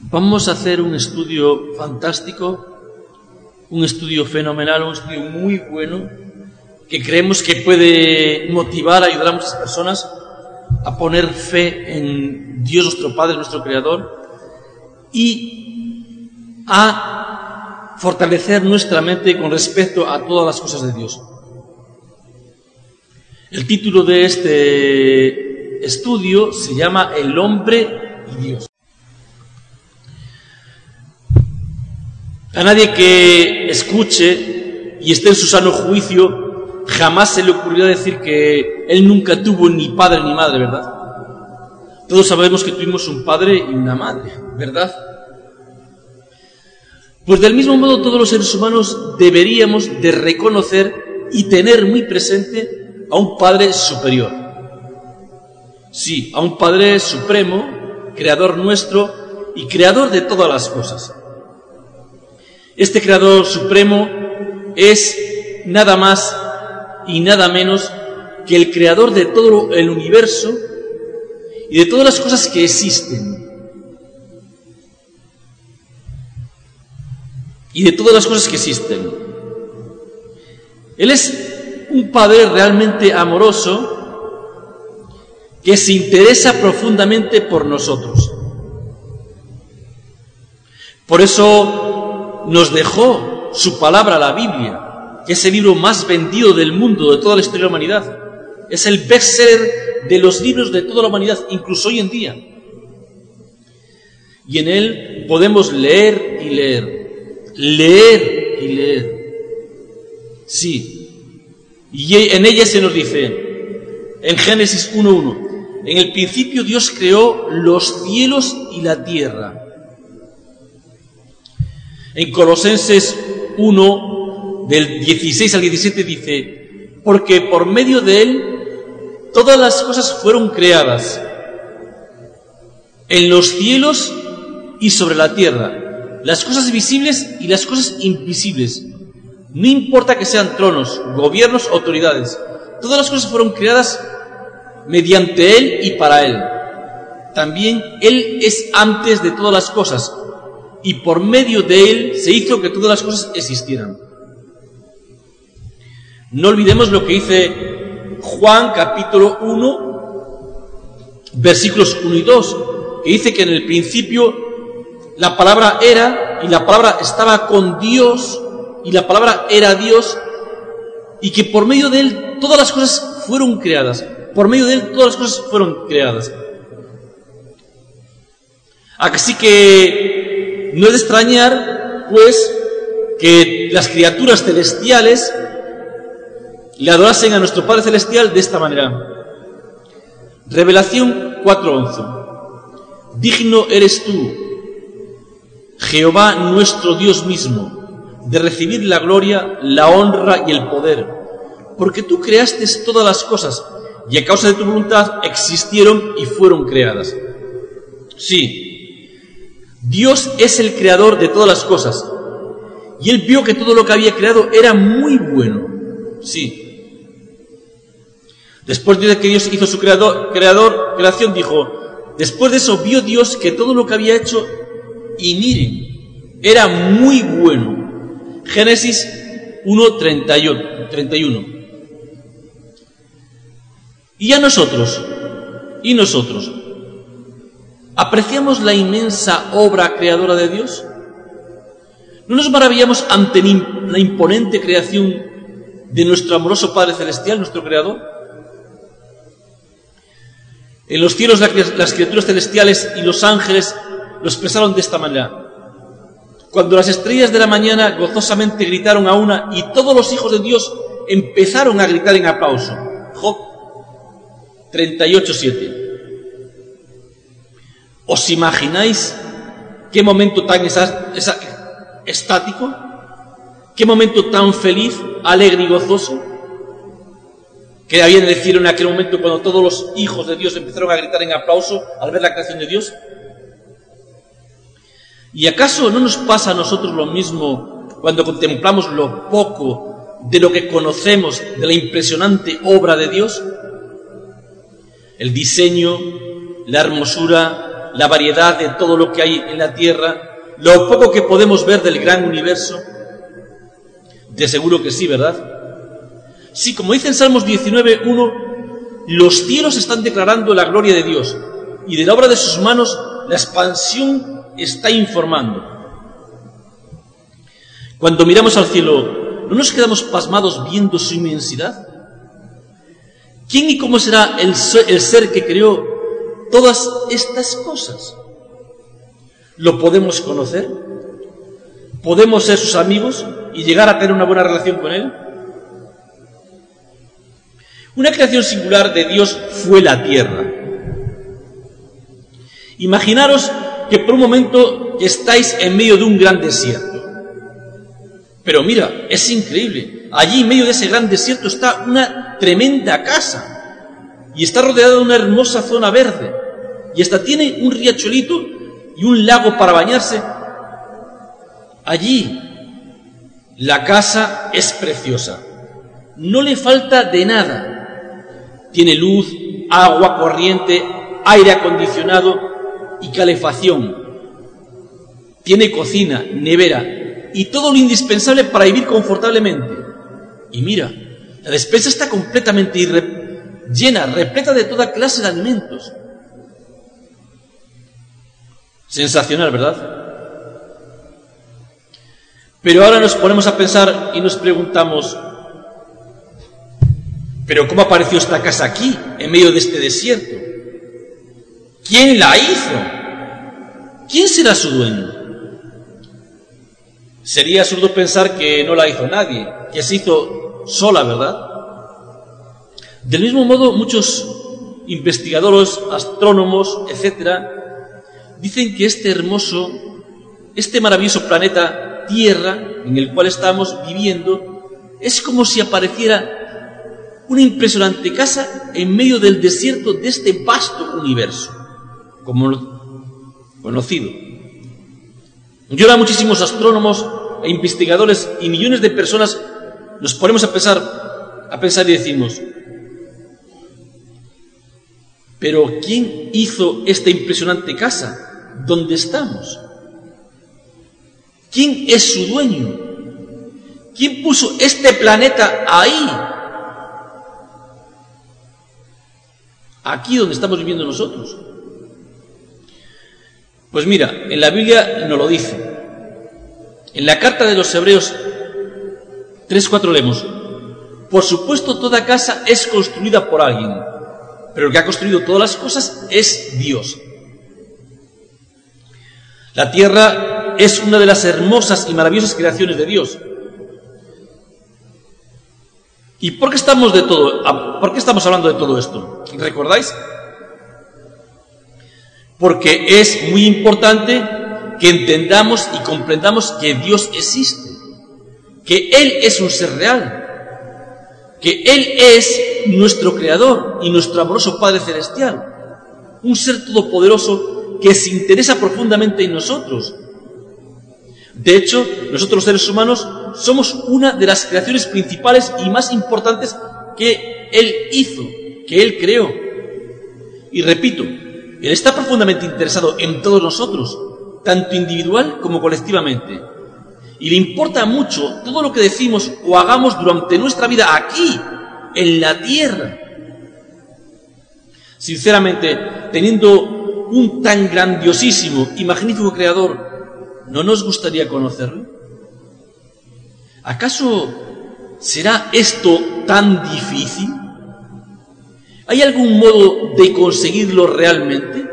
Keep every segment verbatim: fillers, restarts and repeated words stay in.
Vamos a hacer un estudio fantástico, un estudio fenomenal, un estudio muy bueno, que creemos que puede motivar, ayudar a muchas personas a poner fe en Dios nuestro Padre, nuestro Creador, y a fortalecer nuestra mente con respecto a todas las cosas de Dios. El título de este estudio se llama El hombre y Dios. A nadie que escuche y esté en su sano juicio jamás se le ocurrirá decir que él nunca tuvo ni padre ni madre, ¿verdad? Todos sabemos que tuvimos un padre y una madre, ¿verdad? Pues del mismo modo todos los seres humanos deberíamos de reconocer y tener muy presente a un Padre superior. Sí, a un Padre supremo, creador nuestro y creador de todas las cosas. Este creador supremo es nada más y nada menos que el creador de todo el universo y de todas las cosas que existen. Y de todas las cosas que existen. Él es un Padre realmente amoroso que se interesa profundamente por nosotros. Por eso nos dejó su palabra, la Biblia, que es el libro más vendido del mundo, de toda la historia de la humanidad. Es el bestseller de los libros de toda la humanidad, incluso hoy en día. Y en él podemos leer y leer, leer y leer. Sí. Y en ella se nos dice, en Génesis uno uno, en el principio Dios creó los cielos y la tierra. En Colosenses uno, del dieciséis al diecisiete, dice, porque por medio de Él todas las cosas fueron creadas, en los cielos y sobre la tierra, las cosas visibles y las cosas invisibles. No importa que sean tronos, gobiernos, autoridades, todas las cosas fueron creadas mediante Él y para Él. También Él es antes de todas las cosas, y por medio de Él se hizo que todas las cosas existieran. No olvidemos lo que dice Juan capítulo uno, versículos uno y dos, que dice que en el principio la palabra era, y la palabra estaba con Dios, y la palabra era Dios, y que por medio de Él todas las cosas fueron creadas. Por medio de Él todas las cosas fueron creadas. Así que no es de extrañar, pues, que las criaturas celestiales le adorasen a nuestro Padre Celestial de esta manera. Revelación cuatro once. Digno eres tú, Jehová nuestro Dios mismo, de recibir la gloria, la honra y el poder, porque tú creaste todas las cosas, y a causa de tu voluntad existieron y fueron creadas. Sí, Dios es el creador de todas las cosas, y Él vio que todo lo que había creado era muy bueno. Sí. Después de que Dios hizo su creador, creador, creación, dijo, después de eso vio Dios que todo lo que había hecho, y miren, era muy bueno. Génesis uno treinta y uno. Y a nosotros, y nosotros, ¿apreciamos la inmensa obra creadora de Dios? ¿No nos maravillamos ante la imponente creación de nuestro amoroso Padre Celestial, nuestro Creador? En los cielos las criaturas celestiales y los ángeles lo expresaron de esta manera. Cuando las estrellas de la mañana gozosamente gritaron a una y todos los hijos de Dios empezaron a gritar en aplauso. Job treinta y ocho siete. ¿Os imagináis qué momento tan esa, esa, estático? ¿Qué momento tan feliz, alegre y gozoso? ¿Qué había de decir en aquel momento cuando todos los hijos de Dios empezaron a gritar en aplauso al ver la creación de Dios? ¿Y acaso no nos pasa a nosotros lo mismo cuando contemplamos lo poco de lo que conocemos de la impresionante obra de Dios? El diseño, la hermosura, la variedad de todo lo que hay en la tierra, lo poco que podemos ver del gran universo? De seguro que sí, ¿verdad? Sí, como dice en Salmos diecinueve, uno, los cielos están declarando la gloria de Dios y de la obra de sus manos la expansión está informando. Cuando miramos al cielo, ¿no nos quedamos pasmados viendo su inmensidad? ¿Quién y cómo será el ser que creó todas estas cosas? ¿Lo podemos conocer? ¿Podemos ser sus amigos y llegar a tener una buena relación con él? Una creación singular de Dios fue la tierra. Imaginaros que por un momento estáis en medio de un gran desierto. Pero mira, es increíble. Allí en medio de ese gran desierto está una tremenda casa. Y está rodeada de una hermosa zona verde. Y hasta tiene un riachuelito y un lago para bañarse. Allí la casa es preciosa. No le falta de nada. Tiene luz, agua corriente, aire acondicionado y calefacción. Tiene cocina, nevera y todo lo indispensable para vivir confortablemente. Y mira, la despensa está completamente irre- llena, repleta de toda clase de alimentos. Sensacional, ¿verdad? Pero ahora nos ponemos a pensar y nos preguntamos, ¿pero cómo apareció esta casa aquí, en medio de este desierto? ¿Quién la hizo? ¿Quién será su dueño? Sería absurdo pensar que no la hizo nadie, que se hizo sola, ¿verdad? Del mismo modo, muchos investigadores, astrónomos, etcétera, dicen que este hermoso, este maravilloso planeta Tierra, en el cual estamos viviendo, es como si apareciera una impresionante casa en medio del desierto de este vasto universo, como conocido. Y ahora muchísimos astrónomos e investigadores y millones de personas nos ponemos a pensar, a pensar y decimos, ¿pero quién hizo esta impresionante casa? ¿Dónde estamos? ¿Quién es su dueño? ¿Quién puso este planeta ahí? Aquí donde estamos viviendo nosotros. Pues mira, en la Biblia nos lo dice. En la carta de los Hebreos tres cuatro leemos: por supuesto toda casa es construida por alguien, pero el que ha construido todas las cosas es Dios. La tierra es una de las hermosas y maravillosas creaciones de Dios. ¿Y por qué estamos de todo? ¿Por qué estamos hablando de todo esto? ¿Recordáis? Porque es muy importante que entendamos y comprendamos que Dios existe, que Él es un ser real, que Él es nuestro Creador y nuestro amoroso Padre Celestial, un ser todopoderoso que se interesa profundamente en nosotros. De hecho, nosotros los seres humanos somos una de las creaciones principales y más importantes que Él hizo, que Él creó. Y repito, Él está profundamente interesado en todos nosotros, tanto individual como colectivamente. Y le importa mucho todo lo que decimos o hagamos durante nuestra vida aquí, en la tierra. Sinceramente, teniendo un tan grandiosísimo y magnífico Creador, ¿no nos gustaría conocerlo? ¿Acaso será esto tan difícil? ¿Hay algún modo de conseguirlo realmente?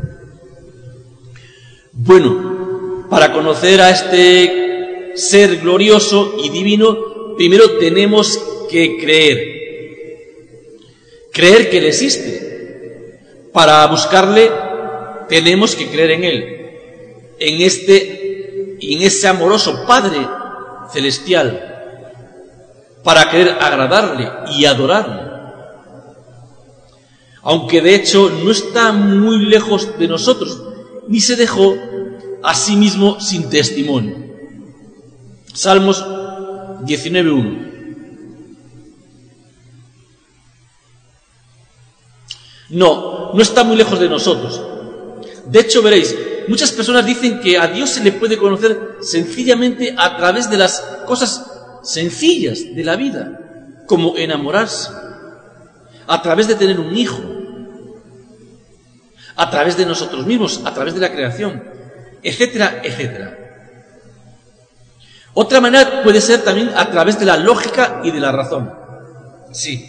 Bueno, para conocer a este ser glorioso y divino, primero tenemos que creer. Creer que Él existe. Para buscarle, tenemos que creer en Él, en este, en ese amoroso Padre celestial, para querer agradarle y adorarle. Aunque de hecho no está muy lejos de nosotros, ni se dejó a sí mismo sin testimonio. Salmos diecinueve uno. No, no está muy lejos de nosotros. De hecho, veréis, muchas personas dicen que a Dios se le puede conocer sencillamente a través de las cosas sencillas de la vida, como enamorarse, a través de tener un hijo, a través de nosotros mismos, a través de la creación, etcétera, etcétera. Otra manera puede ser también a través de la lógica y de la razón. Sí.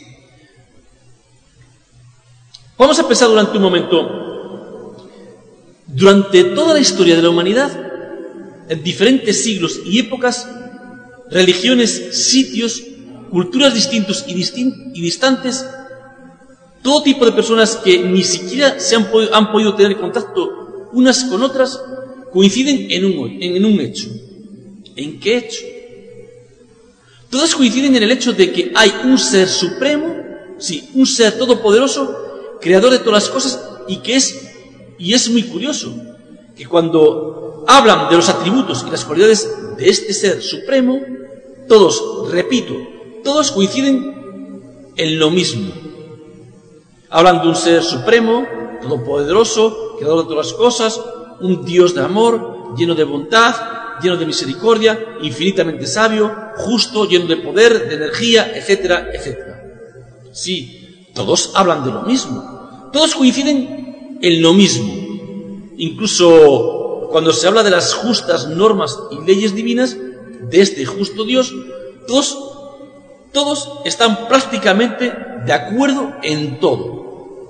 Vamos a pensar durante un momento. Durante toda la historia de la humanidad, en diferentes siglos y épocas, religiones, sitios, culturas distintos y, distin- y distantes, todo tipo de personas que ni siquiera se han, po- han podido tener contacto unas con otras, coinciden en un, en un hecho. ¿En qué hecho? Todos coinciden en el hecho de que hay un ser supremo, sí, un ser todopoderoso, creador de todas las cosas, y que es, y es muy curioso, que cuando hablan de los atributos y las cualidades de este ser supremo, todos, repito, todos coinciden en lo mismo. Hablan de un ser supremo, todopoderoso, creador de todas las cosas, un Dios de amor, lleno de bondad, lleno de misericordia, infinitamente sabio, justo, lleno de poder, de energía, etcétera, etcétera. Sí, todos hablan de lo mismo. Todos coinciden en lo mismo. Incluso cuando se habla de las justas normas y leyes divinas de este justo Dios, todos, todos están prácticamente de acuerdo en todo.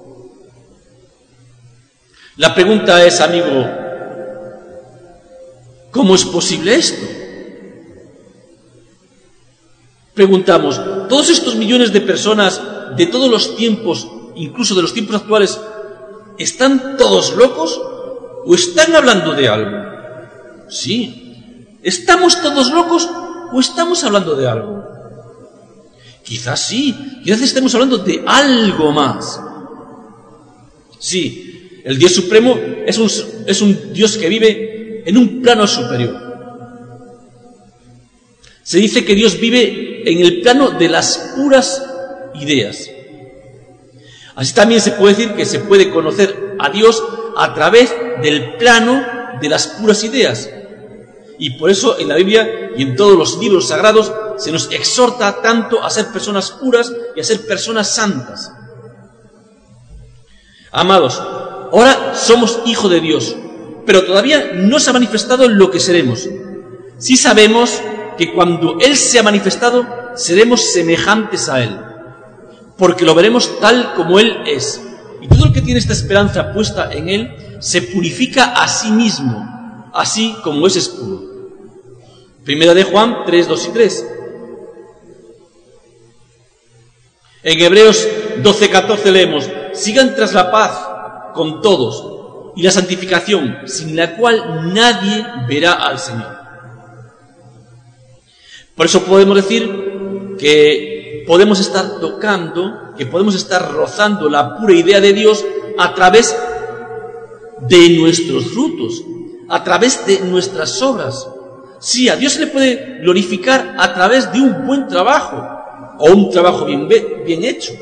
La pregunta es, amigo, ¿cómo es posible esto? Preguntamos, ¿todos estos millones de personas de todos los tiempos, incluso de los tiempos actuales, están todos locos o están hablando de algo? Sí. ¿Estamos todos locos o estamos hablando de algo? Quizás sí, quizás estemos hablando de algo más. Sí, el Dios Supremo es un, es un Dios que vive en un plano superior. Se dice que Dios vive en el plano de las puras ideas. Así también se puede decir que se puede conocer a Dios a través del plano de las puras ideas. Y por eso en la Biblia y en todos los libros sagrados se nos exhorta tanto a ser personas puras y a ser personas santas. Amados, ahora somos hijos de Dios, pero todavía no se ha manifestado lo que seremos. Sí sabemos que cuando Él se ha manifestado, seremos semejantes a Él, porque lo veremos tal como Él es. Y todo el que tiene esta esperanza puesta en Él, se purifica a sí mismo, así como es puro. Primera de Juan tres, dos y tres. En Hebreos doce, catorce leemos: sigan tras la paz con todos y la santificación, sin la cual nadie verá al Señor. Por eso podemos decir que podemos estar tocando, que podemos estar rozando la pura idea de Dios a través de nuestros frutos, a través de nuestras obras. Sí, a Dios se le puede glorificar a través de un buen trabajo o un trabajo bien, bien hecho.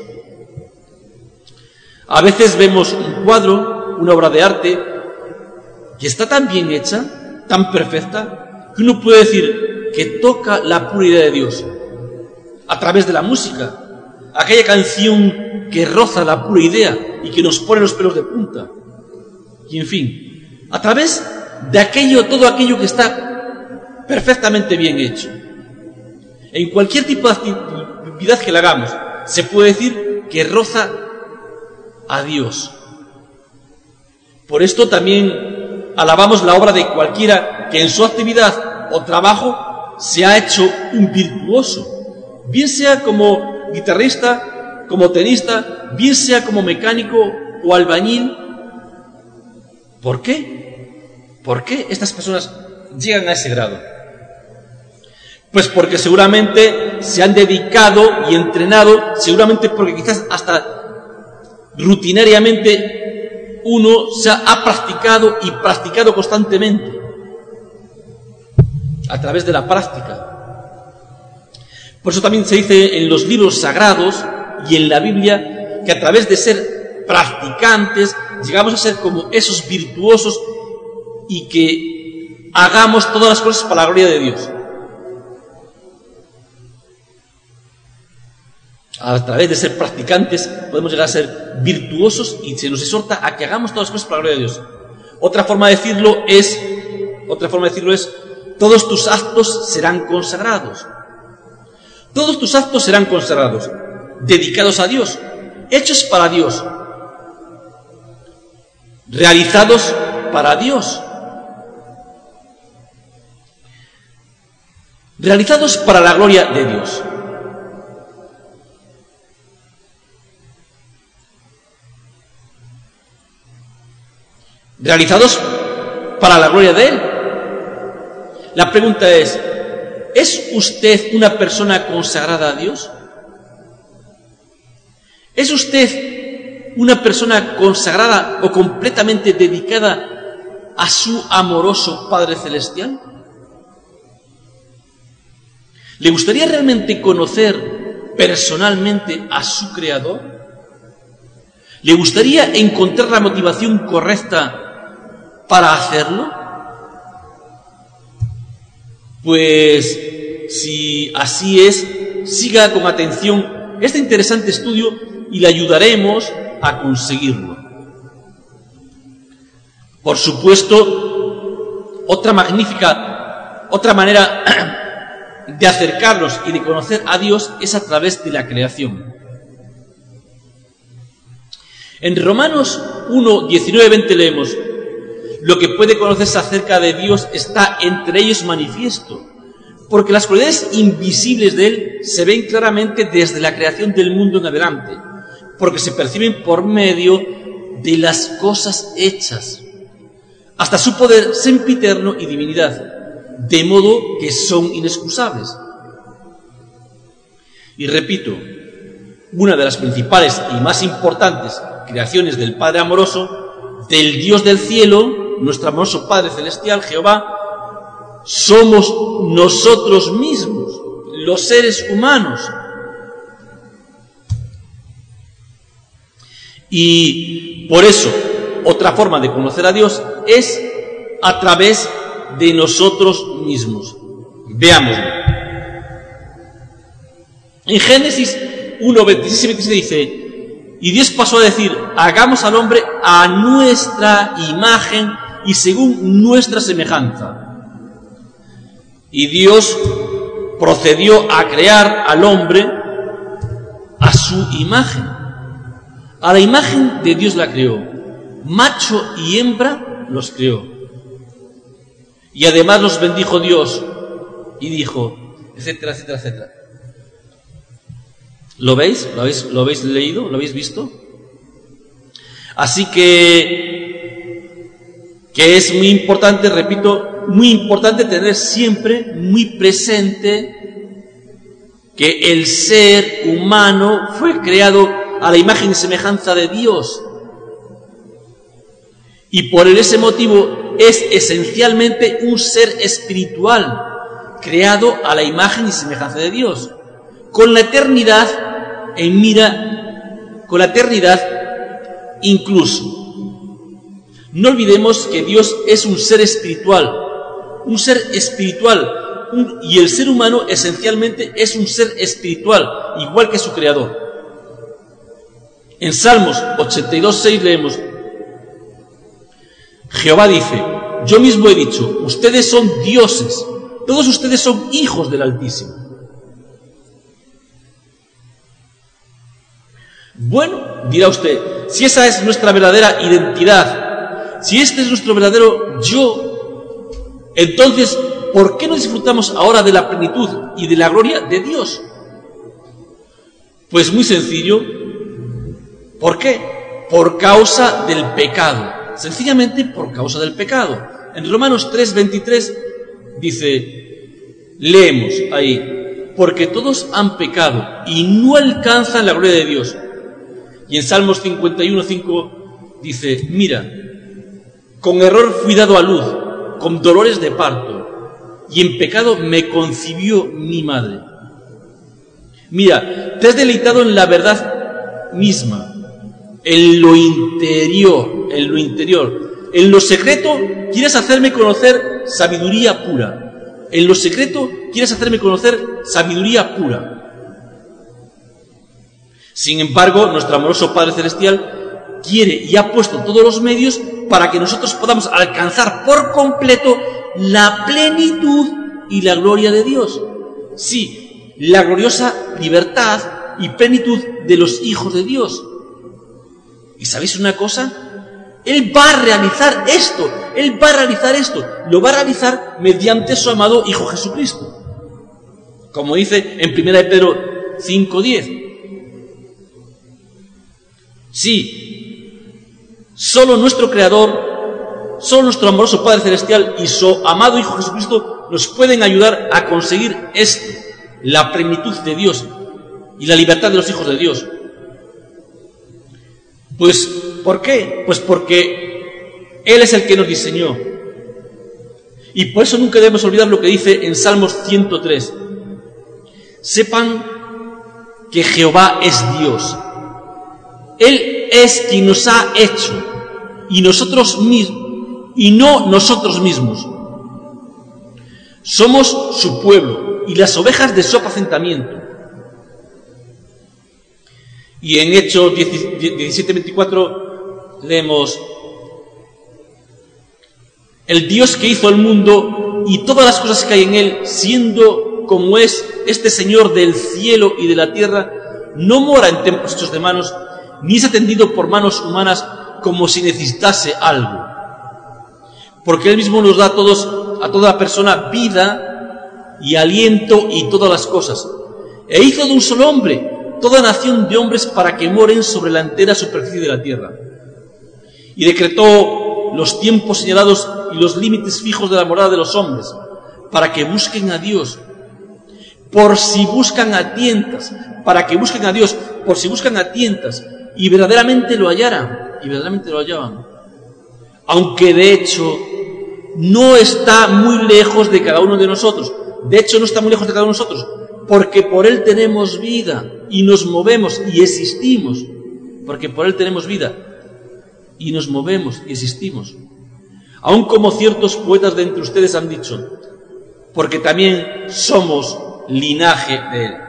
A veces vemos un cuadro, una obra de arte, que está tan bien hecha, tan perfecta, que uno puede decir que toca la pura idea de Dios a través de la música, aquella canción que roza la pura idea y que nos pone los pelos de punta. Y en fin, a través de aquello, todo aquello que está perfectamente bien hecho. En cualquier tipo de actividad que la hagamos, se puede decir que roza a Dios. Por esto también alabamos la obra de cualquiera que en su actividad o trabajo se ha hecho un virtuoso, bien sea como guitarrista, como tenista, bien sea como mecánico o albañil. ¿Por qué? ¿Por qué estas personas llegan a ese grado? Pues porque seguramente se han dedicado y entrenado, seguramente porque quizás hasta rutinariamente uno se ha practicado y practicado constantemente a través de la práctica. Por eso también se dice en los libros sagrados y en la Biblia que a través de ser practicantes, llegamos a ser como esos virtuosos y que hagamos todas las cosas para la gloria de Dios. A través de ser practicantes podemos llegar a ser virtuosos y se nos exhorta a que hagamos todas las cosas para la gloria de Dios. Otra forma de decirlo es, otra forma de decirlo es, todos tus actos serán consagrados. Todos tus actos serán consagrados, dedicados a Dios, hechos para Dios, realizados para Dios, realizados para la gloria de Dios. Realizados para la gloria de Él. La pregunta es, ¿es usted una persona consagrada a Dios? ¿Es usted una persona consagrada o completamente dedicada a su amoroso Padre Celestial? ¿Le gustaría realmente conocer personalmente a su Creador? ¿Le gustaría encontrar la motivación correcta para hacerlo? Pues si así es, siga con atención este interesante estudio y le ayudaremos a conseguirlo. Por supuesto, otra magnífica, otra manera de acercarnos y de conocer a Dios es a través de la creación. En Romanos uno, diecinueve, veinte leemos: lo que puede conocerse acerca de Dios está entre ellos manifiesto, porque las cualidades invisibles de Él se ven claramente desde la creación del mundo en adelante, porque se perciben por medio de las cosas hechas, hasta su poder sempiterno y divinidad, de modo que son inexcusables. Y repito, una de las principales y más importantes creaciones del Padre amoroso, del Dios del cielo, nuestro amoroso Padre celestial, Jehová, somos nosotros mismos, los seres humanos. Y por eso, otra forma de conocer a Dios es a través de nosotros mismos. Veámoslo. En Génesis uno, veintiséis y veintisiete dice: y Dios pasó a decir, hagamos al hombre a nuestra imagen y según nuestra semejanza. Y Dios procedió a crear al hombre a su imagen. A la imagen de Dios la creó. Macho y hembra los creó. Y además los bendijo Dios y dijo, etcétera, etcétera, etcétera. ¿Lo veis? ¿Lo habéis, lo habéis leído? ¿Lo habéis visto? Así que, que es muy importante, repito, muy importante tener siempre muy presente que el ser humano fue creado a la imagen y semejanza de Dios. Y por ese motivo es esencialmente un ser espiritual, creado a la imagen y semejanza de Dios, con la eternidad en mira, con la eternidad incluso. No olvidemos que Dios es un ser espiritual, un ser espiritual, un, y el ser humano esencialmente es un ser espiritual, igual que su creador. En Salmos ochenta y dos, seis leemos: Jehová dice, yo mismo he dicho, ustedes son dioses, todos ustedes son hijos del Altísimo. Bueno, dirá usted, si esa es nuestra verdadera identidad, si este es nuestro verdadero yo, entonces, ¿por qué no disfrutamos ahora de la plenitud y de la gloria de Dios? Pues muy sencillo. ¿Por qué? Por causa del pecado. Sencillamente por causa del pecado. En Romanos tres, veintitrés dice, leemos ahí, porque todos han pecado y no alcanzan la gloria de Dios. Y en Salmos cincuenta y uno, cinco dice, mira, con error fui dado a luz, con dolores de parto, y en pecado me concibió mi madre. Mira, te has deleitado en la verdad misma, en lo interior, en lo interior. En lo secreto quieres hacerme conocer sabiduría pura. En lo secreto quieres hacerme conocer sabiduría pura. Sin embargo, nuestro amoroso Padre Celestial quiere y ha puesto todos los medios para que nosotros podamos alcanzar por completo la plenitud y la gloria de Dios. Sí, la gloriosa libertad y plenitud de los hijos de Dios. ¿Y sabéis una cosa? Él va a realizar esto, Él va a realizar esto, lo va a realizar mediante su amado Hijo Jesucristo. Como dice en primera de Pedro cinco diez. Sí, solo nuestro Creador, solo nuestro amoroso Padre Celestial y su amado Hijo Jesucristo nos pueden ayudar a conseguir esto, la plenitud de Dios y la libertad de los hijos de Dios. Pues, ¿por qué? Pues porque Él es el que nos diseñó. Y por eso nunca debemos olvidar lo que dice en Salmos ciento tres. Sepan que Jehová es Dios. Él es quien nos ha hecho, y nosotros mismos, y no nosotros mismos. Somos su pueblo y las ovejas de su apacentamiento. Y en Hechos diecisiete veinticuatro leemos: el Dios que hizo el mundo y todas las cosas que hay en él, siendo como es este Señor del cielo y de la tierra, no mora en templos hechos de manos, ni es atendido por manos humanas como si necesitase algo. Porque Él mismo nos da a todos, a toda persona, vida y aliento y todas las cosas. E hizo de un solo hombre toda nación de hombres para que moren sobre la entera superficie de la tierra. Y decretó los tiempos señalados y los límites fijos de la morada de los hombres, para que busquen a Dios. Por si buscan a tientas, para que busquen a Dios, por si buscan a tientas, y verdaderamente lo hallaran, y verdaderamente lo hallaban. Aunque de hecho no está muy lejos de cada uno de nosotros, de hecho no está muy lejos de cada uno de nosotros, porque por Él tenemos vida, y nos movemos, y existimos, porque por Él tenemos vida, y nos movemos, y existimos. Aun como ciertos poetas de entre ustedes han dicho, porque también somos linaje de Él.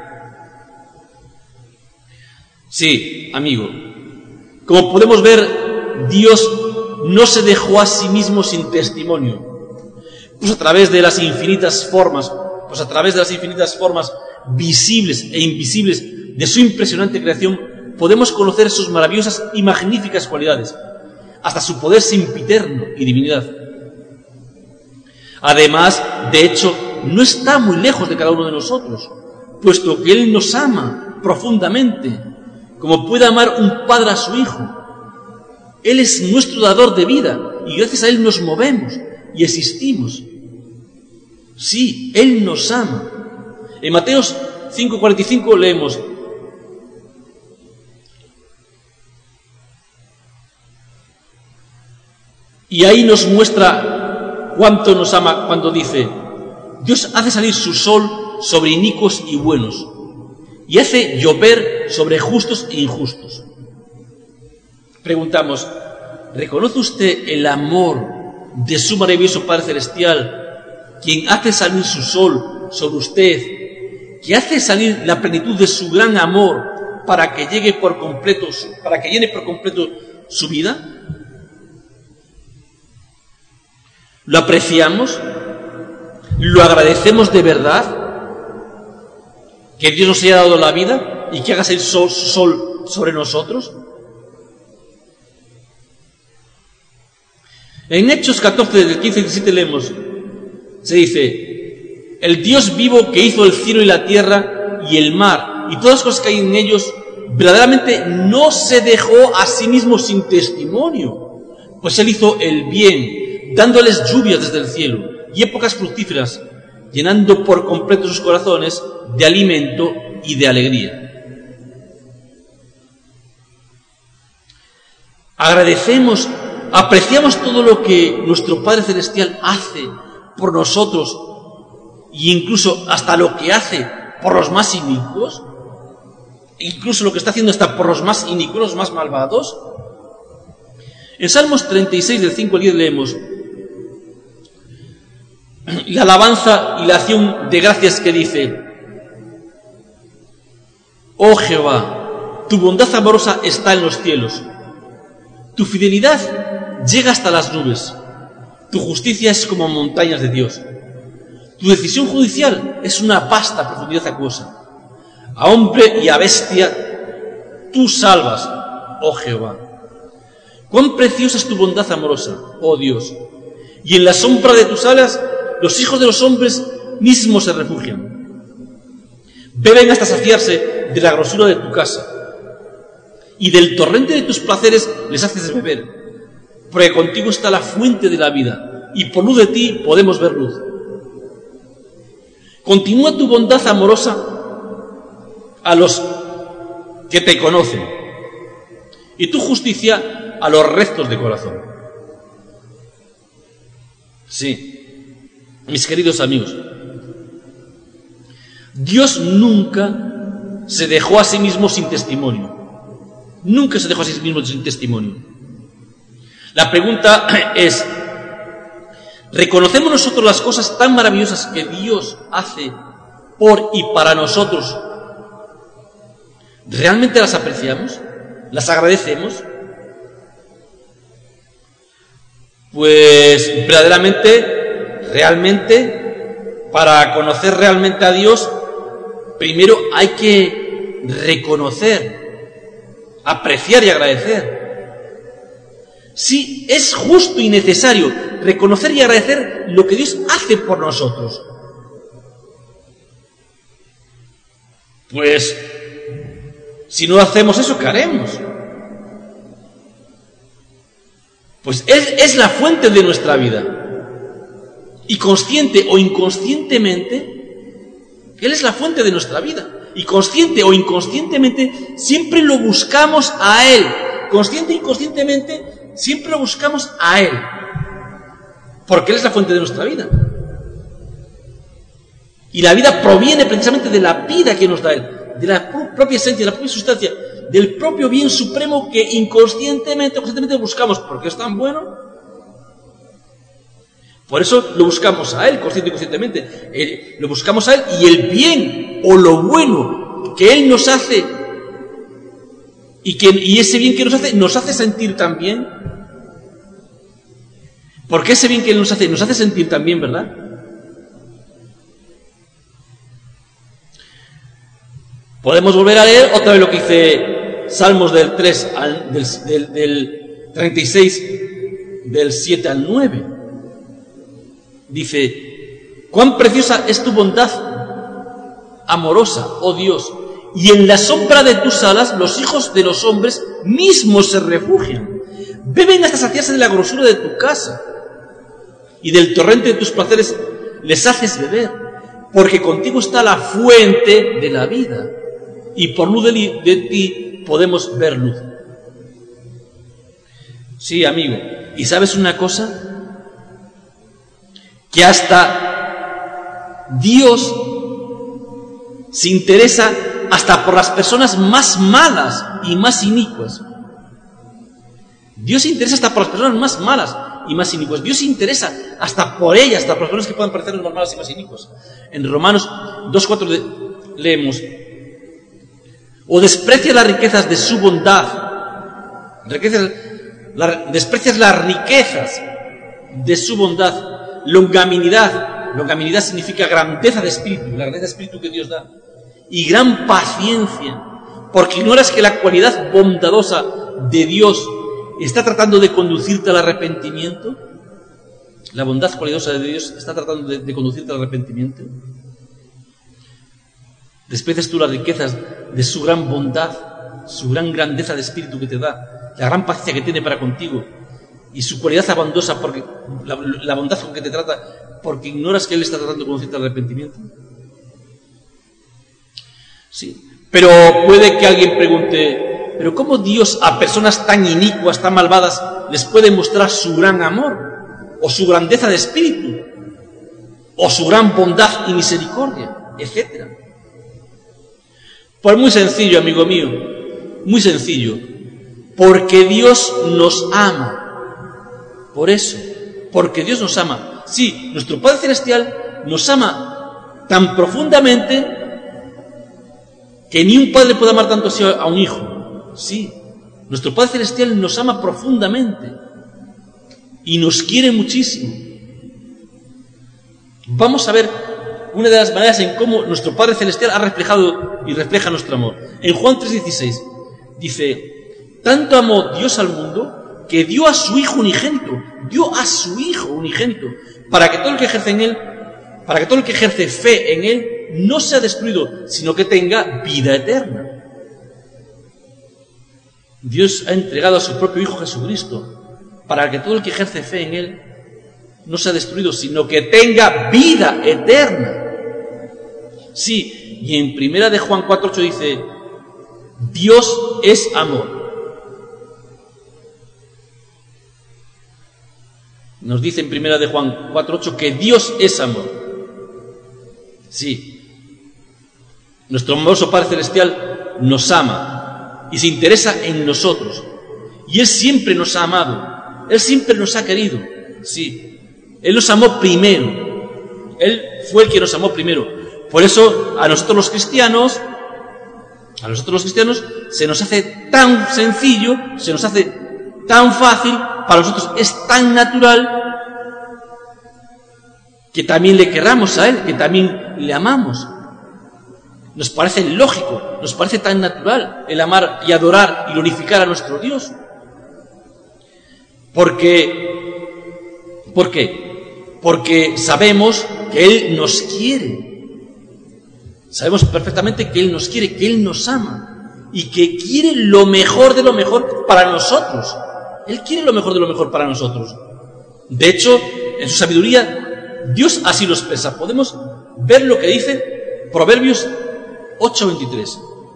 Sí, amigo, como podemos ver, Dios no se dejó a sí mismo sin testimonio, pues a través de las infinitas formas, pues a través de las infinitas formas visibles e invisibles de su impresionante creación, podemos conocer sus maravillosas y magníficas cualidades, hasta su poder sempiterno y divinidad. Además, de hecho, no está muy lejos de cada uno de nosotros, puesto que Él nos ama profundamente, como puede amar un padre a su hijo. Él es nuestro dador de vida, y gracias a Él nos movemos y existimos. Sí, Él nos ama. En Mateo cinco cuarenta y cinco leemos: y ahí nos muestra cuánto nos ama cuando dice: Dios hace salir su sol sobre inicuos y buenos, y hace llover sobre justos e injustos. Preguntamos: ¿reconoce usted el amor de su maravilloso Padre Celestial, quien hace salir su sol sobre usted, que hace salir la plenitud de su gran amor para que llegue por completo, para que llene por completo su vida? ¿Lo apreciamos? ¿Lo agradecemos de verdad? ¿Que Dios nos haya dado la vida y que haga salir sol, sol sobre nosotros? En Hechos catorce, del quince al diecisiete leemos, se dice: el Dios vivo que hizo el cielo y la tierra y el mar y todas las cosas que hay en ellos, verdaderamente no se dejó a sí mismo sin testimonio, pues Él hizo el bien, dándoles lluvias desde el cielo y épocas fructíferas, llenando por completo sus corazones de alimento y de alegría. Agradecemos, apreciamos todo lo que nuestro Padre Celestial hace por nosotros, e incluso hasta lo que hace por los más inicuos. incluso lo que está haciendo está por los más inicuos, los más malvados. En Salmos treinta y seis, del cinco al diez, leemos la alabanza y la acción de gracias que dice: oh Jehová, tu bondad amorosa está en los cielos, tu fidelidad llega hasta las nubes, tu justicia es como montañas de Dios, tu decisión judicial es una vasta profundidad acuosa. A hombre y a bestia tú salvas, oh Jehová. Cuán preciosa es tu bondad amorosa, oh Dios, y en la sombra de tus alas los hijos de los hombres mismos se refugian. Beben hasta saciarse de la grosura de tu casa, y del torrente de tus placeres les haces beber, porque contigo está la fuente de la vida, y por luz de ti podemos ver luz. Continúa tu bondad amorosa a los que te conocen, y tu justicia a los rectos de corazón. Sí, mis queridos amigos, Dios nunca se dejó a sí mismo sin testimonio. Nunca se dejó a sí mismo sin testimonio. La pregunta es: ¿reconocemos nosotros las cosas tan maravillosas que Dios hace por y para nosotros? ¿Realmente las apreciamos? ¿Las agradecemos? Pues verdaderamente, realmente, para conocer realmente a Dios, primero hay que reconocer, apreciar y agradecer. Sí, es justo y necesario reconocer y agradecer lo que Dios hace por nosotros. Pues, si no hacemos eso, ¿qué haremos? Pues Él es la fuente de nuestra vida. Y consciente o inconscientemente, Él es la fuente de nuestra vida. Y consciente o inconscientemente, siempre lo buscamos a Él. Consciente e inconscientemente, siempre lo buscamos a Él. Porque Él es la fuente de nuestra vida. Y la vida proviene precisamente de la vida que nos da Él, de la propia esencia, de la propia sustancia, del propio bien supremo que inconscientemente o conscientemente buscamos. ¿Por qué es tan bueno? Por eso lo buscamos a Él, consciente y conscientemente. Eh, lo buscamos a Él, y el bien o lo bueno que Él nos hace, y, que, y ese bien que nos hace, nos hace sentir también. Porque ese bien que Él nos hace, nos hace sentir también, ¿verdad? Podemos volver a leer otra vez lo que dice Salmos del tres al, del, del, del treinta y seis, del siete al nueve. Dice: cuán preciosa es tu bondad amorosa, oh Dios, y en la sombra de tus alas los hijos de los hombres mismos se refugian. Beben hasta saciarse de la grosura de tu casa, y del torrente de tus placeres les haces beber, porque contigo está la fuente de la vida, y por luz de, de ti podemos ver luz. Sí, amigo, ¿y sabes una cosa? Que hasta Dios se interesa hasta por las personas más malas y más inicuas. Dios se interesa hasta por las personas más malas y más inicuas. Dios se interesa hasta por ellas, hasta por las personas que puedan parecernos más malas y más inicuas. En Romanos dos cuatro leemos: o desprecias las riquezas de su bondad, riquezas, la, desprecias las riquezas de su bondad, longanimidad, longanimidad significa grandeza de espíritu, la grandeza de espíritu que Dios da, y gran paciencia, porque ignoras que la cualidad bondadosa de Dios está tratando de conducirte al arrepentimiento. La bondad cualidosa de Dios está tratando de, de conducirte al arrepentimiento. Desprecias tú las riquezas de su gran bondad, su gran grandeza de espíritu que te da, la gran paciencia que tiene para contigo, y su cualidad bondadosa, porque la, la bondad con que te trata, porque ignoras que Él está tratando de conducirte al arrepentimiento. Sí, pero puede que alguien pregunte: ¿pero cómo Dios a personas tan inicuas, tan malvadas, les puede mostrar su gran amor, o su grandeza de espíritu, o su gran bondad y misericordia, etcétera? Pues muy sencillo, amigo mío, muy sencillo. Porque Dios nos ama. Por eso, porque Dios nos ama. Sí, nuestro Padre Celestial nos ama tan profundamente que ni un padre puede amar tanto así a un hijo. Sí, nuestro Padre Celestial nos ama profundamente y nos quiere muchísimo. Vamos a ver una de las maneras en cómo nuestro Padre Celestial ha reflejado y refleja nuestro amor. En Juan tres dieciséis dice: tanto amó Dios al mundo que dio a su Hijo unigénito, dio a su Hijo unigénito, para que todo el que ejerce en Él, para que todo el que ejerce fe en Él, no sea destruido, sino que tenga vida eterna. Dios ha entregado a su propio Hijo Jesucristo, para que todo el que ejerce fe en Él no sea destruido, sino que tenga vida eterna. Sí, y en primera de Juan cuatro ocho dice: Dios es amor. Nos dice en primera de Juan cuatro ocho que Dios es amor. Sí. Nuestro amoroso Padre Celestial nos ama y se interesa en nosotros. Y Él siempre nos ha amado. Él siempre nos ha querido. Sí. Él nos amó primero. Él fue el que nos amó primero. Por eso a nosotros los cristianos, a nosotros los cristianos se nos hace tan sencillo, se nos hace tan fácil, para nosotros es tan natural que también le querramos a Él, que también le amamos. Nos parece lógico, nos parece tan natural el amar y adorar y glorificar a nuestro Dios. Porque, ¿por qué? Porque sabemos que Él nos quiere. Sabemos perfectamente que Él nos quiere, que Él nos ama y que quiere lo mejor de lo mejor para nosotros. Él quiere lo mejor de lo mejor para nosotros. De hecho, en su sabiduría, Dios así lo expresa. Podemos ver lo que dice Proverbios ocho veintitrés.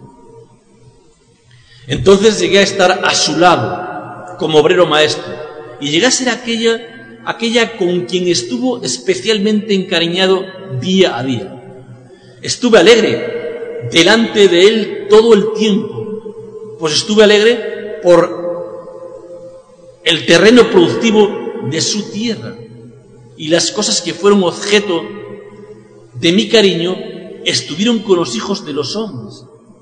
Entonces llegué a estar a su lado como obrero maestro y llegué a ser aquella, aquella con quien estuvo especialmente encariñado día a día. Estuve alegre delante de él todo el tiempo, pues estuve alegre por el terreno productivo de su tierra, y las cosas que fueron objeto de mi cariño estuvieron con los hijos de los hombres.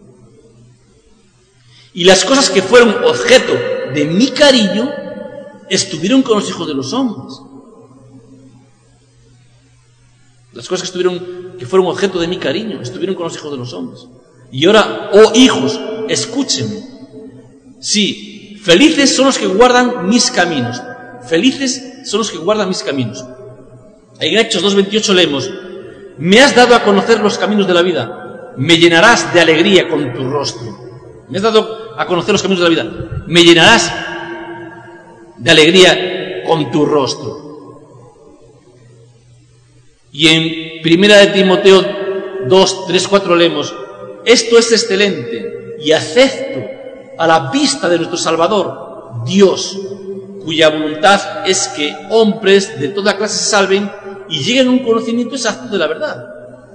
Y las cosas que fueron objeto de mi cariño estuvieron con los hijos de los hombres. Las cosas que estuvieron, que fueron objeto de mi cariño estuvieron con los hijos de los hombres. Y ahora, oh hijos, escúchenme. Sí, felices son los que guardan mis caminos. Felices son los que guardan mis caminos. En Hechos dos veintiocho leemos: me has dado a conocer los caminos de la vida, me llenarás de alegría con tu rostro. Me has dado a conocer los caminos de la vida, me llenarás de alegría con tu rostro. Y en primera de Timoteo dos, tres, cuatro leemos: esto es excelente y acepto a la vista de nuestro Salvador, Dios, cuya voluntad es que hombres de toda clase se salven y lleguen a un conocimiento exacto de la verdad.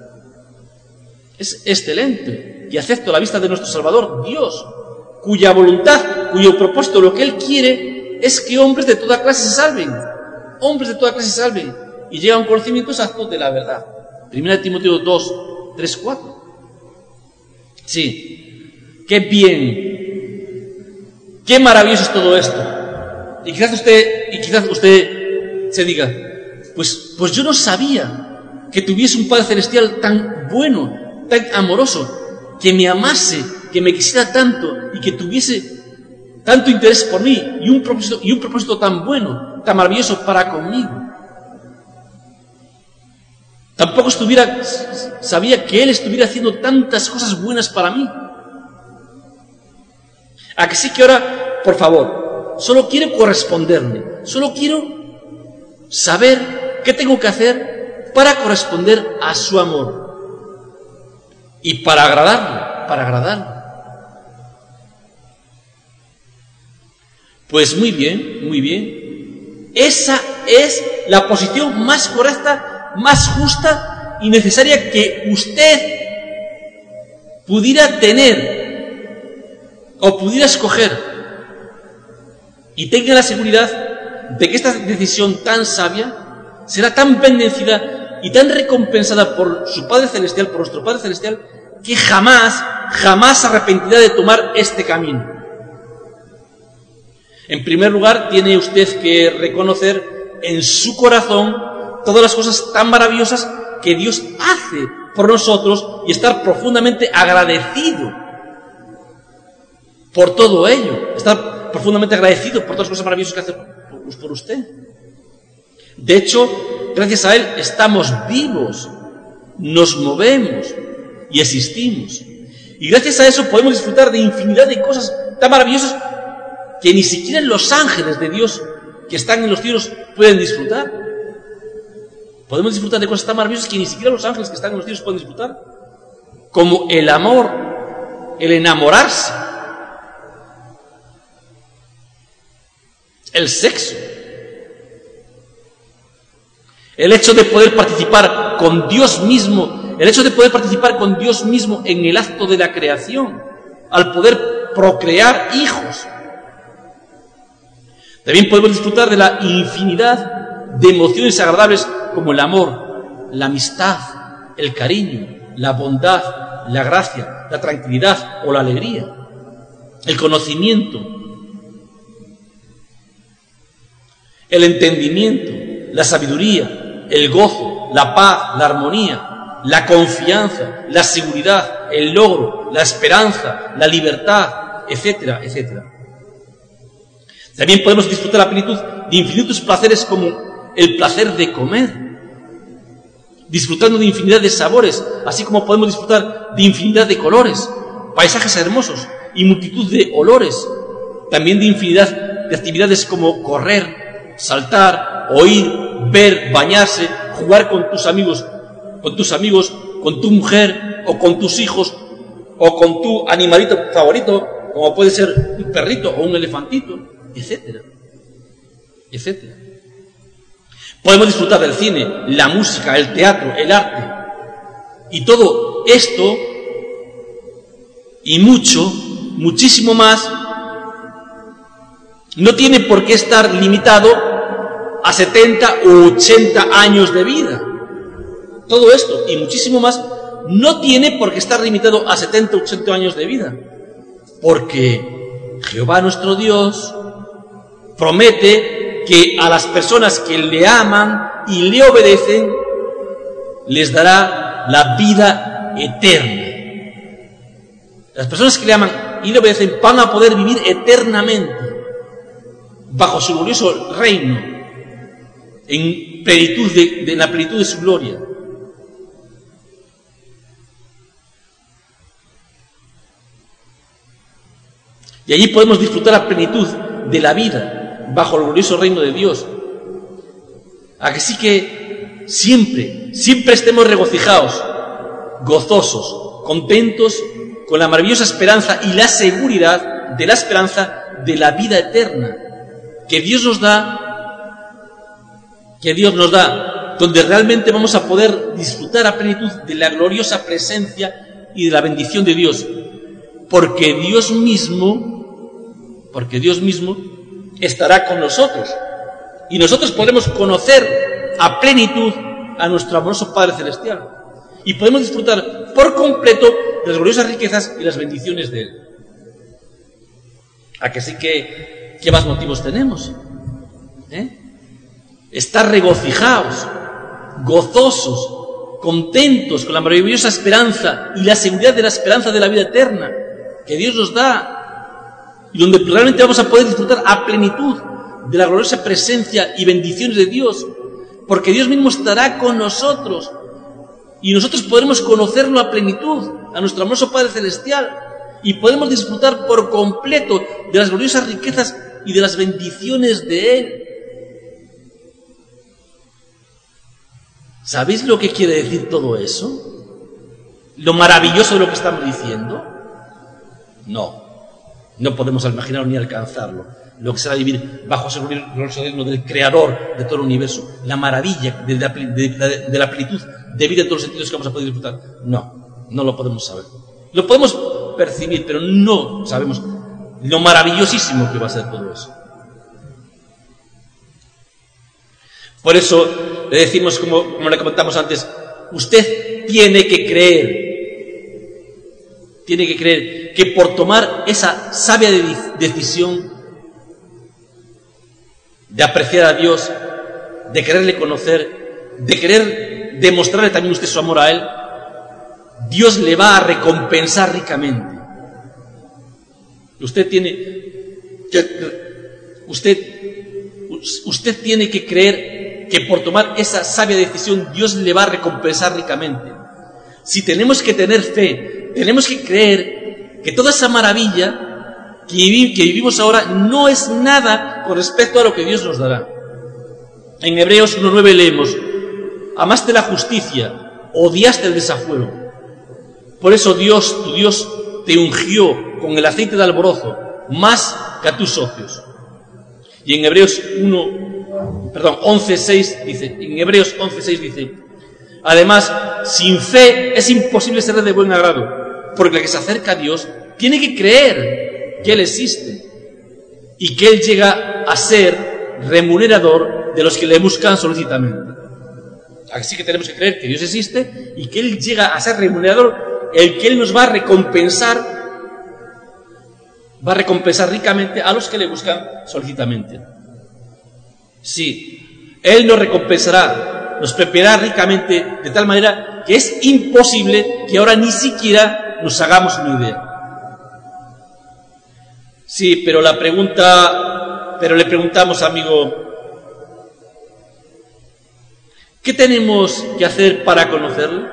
Es excelente y acepto a la vista de nuestro Salvador, Dios, cuya voluntad, cuyo propósito, lo que Él quiere es que hombres de toda clase se salven. Hombres de toda clase se salven y lleguen a un conocimiento exacto de la verdad. Primera de Timoteo dos, tres, cuatro. Sí, qué bien, qué maravilloso es todo esto. Y quizás usted, y quizás usted se diga: pues, pues yo no sabía que tuviese un Padre Celestial tan bueno, tan amoroso, que me amase, que me quisiera tanto y que tuviese tanto interés por mí y un propósito, y un propósito tan bueno, tan maravilloso para conmigo. Tampoco estuviera, sabía que Él estuviera haciendo tantas cosas buenas para mí. ¿A que sí que ahora, por favor, solo quiero corresponderme? Solo quiero saber qué tengo que hacer para corresponder a su amor y para agradarle, para agradarle. Pues muy bien, muy bien. Esa es la posición más correcta, más justa y necesaria que usted pudiera tener o pudiera escoger y tenga la seguridad de que esta decisión tan sabia será tan bendecida y tan recompensada por su Padre Celestial, por nuestro Padre Celestial, que jamás, jamás se arrepentirá de tomar este camino. En primer lugar, tiene usted que reconocer en su corazón todas las cosas tan maravillosas que Dios hace por nosotros y estar profundamente agradecido por todo ello, estar profundamente agradecido por todas las cosas maravillosas que hace por usted. De hecho, gracias a Él estamos vivos, nos movemos y existimos. Y gracias a eso podemos disfrutar de infinidad de cosas tan maravillosas que ni siquiera los ángeles de Dios que están en los cielos pueden disfrutar. Podemos disfrutar de cosas tan maravillosas que ni siquiera los ángeles que están en los cielos pueden disfrutar. Como el amor, el enamorarse, el sexo, el hecho de poder participar con Dios mismo, el hecho de poder participar con Dios mismo en el acto de la creación, al poder procrear hijos. También podemos disfrutar de la infinidad de emociones agradables como el amor, la amistad, el cariño, la bondad, la gracia, la tranquilidad o la alegría, el conocimiento, el entendimiento, la sabiduría, el gozo, la paz, la armonía, la confianza, la seguridad, el logro, la esperanza, la libertad, etcétera, etcétera. También podemos disfrutar a plenitud de infinitos placeres como el placer de comer, disfrutando de infinidad de sabores, así como podemos disfrutar de infinidad de colores, paisajes hermosos y multitud de olores, también de infinidad de actividades como correr, saltar, oír, ver, bañarse, jugar con tus amigos, con tus amigos, con tu mujer o con tus hijos o con tu animalito favorito, como puede ser un perrito o un elefantito, etcétera, etcétera. Podemos disfrutar del cine, la música, el teatro, el arte. Y todo esto, y mucho, muchísimo más, no tiene por qué estar limitado a setenta u ochenta años de vida. Todo esto, y muchísimo más, no tiene por qué estar limitado a setenta u ochenta años de vida. Porque Jehová nuestro Dios promete que a las personas que le aman y le obedecen, les dará la vida eterna. Las personas que le aman y le obedecen van a poder vivir eternamente bajo su glorioso reino, en plenitud de, de la plenitud de su gloria. Y allí podemos disfrutar a plenitud de la vida bajo el glorioso reino de Dios. Así que siempre, siempre estemos regocijados, gozosos, contentos con la maravillosa esperanza y la seguridad de la esperanza de la vida eterna que Dios nos da, que Dios nos da, donde realmente vamos a poder disfrutar a plenitud de la gloriosa presencia y de la bendición de Dios, porque Dios mismo, porque Dios mismo estará con nosotros y nosotros podremos conocer a plenitud a nuestro amoroso Padre Celestial y podemos disfrutar por completo de las gloriosas riquezas y las bendiciones de Él. ¿A que sí que qué más motivos tenemos? ¿Eh? Estar regocijados, gozosos, contentos con la maravillosa esperanza y la seguridad de la esperanza de la vida eterna que Dios nos da, y donde realmente vamos a poder disfrutar a plenitud de la gloriosa presencia y bendiciones de Dios, porque Dios mismo estará con nosotros y nosotros podremos conocerlo a plenitud, a nuestro amoroso Padre Celestial, y podemos disfrutar por completo de las gloriosas riquezas y de las bendiciones de Él. ¿Sabéis lo que quiere decir todo eso? ¿Lo maravilloso de lo que estamos diciendo? No. No podemos imaginarlo ni alcanzarlo. Lo que será vivir bajo ese glorioso reino del Creador de todo el universo. La maravilla de la, de, de, de la plenitud de vida en todos los sentidos que vamos a poder disfrutar. No, no lo podemos saber. Lo podemos percibir, pero no sabemos lo maravillosísimo que va a ser todo eso. Por eso le decimos, como, como le comentamos antes, usted tiene que creer, tiene que creer que por tomar esa sabia de- decisión de apreciar a Dios, de quererle conocer, de querer demostrarle también usted su amor a Él, Dios le va a recompensar ricamente. Usted tiene que, usted, usted tiene que creer que por tomar esa sabia decisión Dios le va a recompensar ricamente. Si tenemos que tener fe, tenemos que creer que toda esa maravilla que, vivi- que vivimos ahora no es nada con respecto a lo que Dios nos dará. En Hebreos uno nueve leemos: amaste la justicia, odiaste el desafuero. Por eso Dios, tu Dios, te ungió con el aceite de alborozo más que a tus socios. Y en Hebreos uno, perdón, once seis dice, en Hebreos once seis dice: además, sin fe es imposible ser de buen agrado, porque el que se acerca a Dios tiene que creer que Él existe y que Él llega a ser remunerador de los que le buscan solícitamente. Así que tenemos que creer que Dios existe y que Él llega a ser remunerador, el que Él nos va a recompensar, va a recompensar ricamente a los que le buscan solícitamente. Sí, Él nos recompensará, nos preparará ricamente de tal manera que es imposible que ahora ni siquiera nos hagamos una idea. Sí, pero la pregunta, pero le preguntamos, amigo, ¿qué tenemos que hacer para conocerle?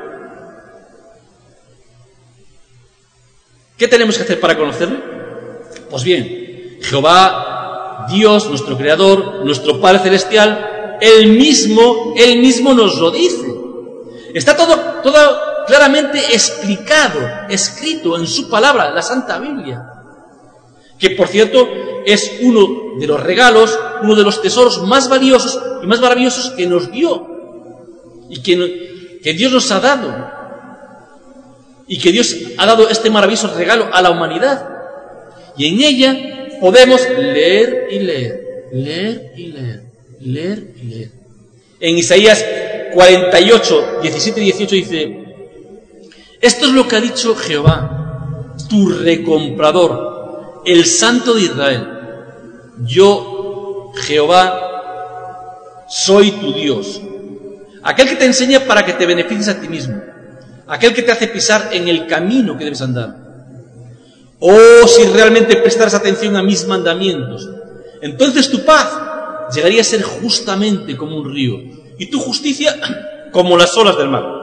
¿Qué tenemos que hacer para conocerle? Pues bien, Jehová, Dios, nuestro Creador, nuestro Padre Celestial, Él mismo, Él mismo nos lo dice. Está todo, todo claramente explicado, escrito en su palabra, la Santa Biblia. Que, por cierto, es uno de los regalos, uno de los tesoros más valiosos y más maravillosos que nos dio. Y que, que Dios nos ha dado. Y que Dios ha dado este maravilloso regalo a la humanidad. Y en ella podemos leer y leer, leer y leer, leer y leer. En Isaías cuarenta y ocho, diecisiete y dieciocho dice: esto es lo que ha dicho Jehová, tu recomprador, el Santo de Israel. Yo, Jehová, soy tu Dios, aquel que te enseña para que te beneficies a ti mismo, aquel que te hace pisar en el camino que debes andar. Oh, si realmente prestaras atención a mis mandamientos, entonces tu paz llegaría a ser justamente como un río, y tu justicia como las olas del mar.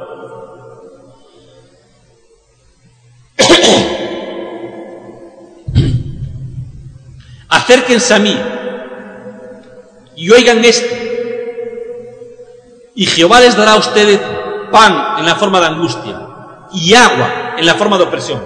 Acérquense a mí y oigan esto, y Jehová les dará a ustedes pan en la forma de angustia y agua en la forma de opresión.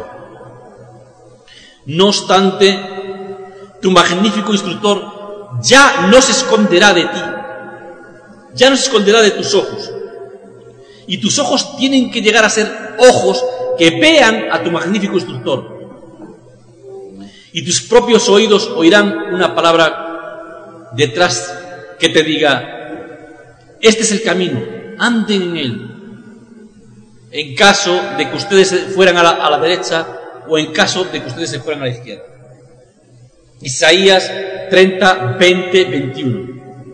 No obstante, tu magnífico instructor ya no se esconderá de ti, ya no se esconderá de tus ojos, y tus ojos tienen que llegar a ser ojos que vean a tu magnífico instructor, y tus propios oídos oirán una palabra detrás que te diga: este es el camino, anden en él, en caso de que ustedes fueran a la, a la derecha o en caso de que ustedes se fueran a la izquierda. Isaías treinta, veinte, veintiuno.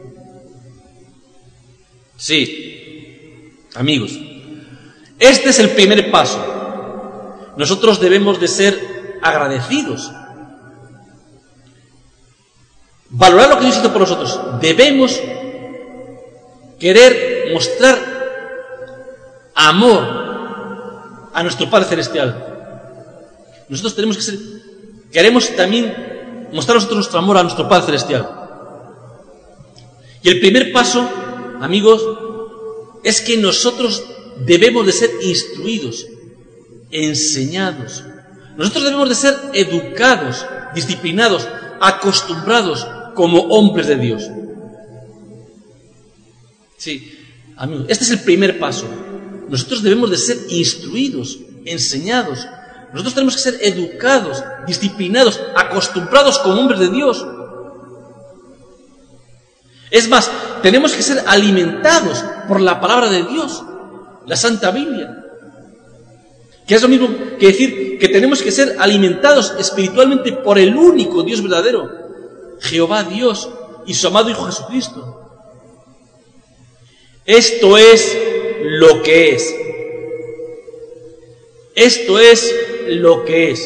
Sí, amigos, este es el primer paso. Nosotros debemos de ser agradecidos, valorar lo que Dios hizo por nosotros. Debemos querer mostrar amor a nuestro Padre Celestial. Nosotros tenemos que ser, queremos también mostrar nosotros nuestro amor a nuestro Padre Celestial. Y el primer paso, amigos, es que nosotros debemos de ser instruidos, enseñados. Nosotros debemos de ser educados, disciplinados, acostumbrados como hombres de Dios. Sí, amigos, este es el primer paso. Nosotros debemos de ser instruidos, enseñados, Nosotros tenemos que ser educados, disciplinados, acostumbrados como hombres de Dios. Es más, tenemos que ser alimentados por la palabra de Dios, la Santa Biblia. Que es lo mismo que decir que tenemos que ser alimentados espiritualmente por el único Dios verdadero, Jehová Dios y su amado Hijo Jesucristo. Esto es lo que es. Esto es lo que es.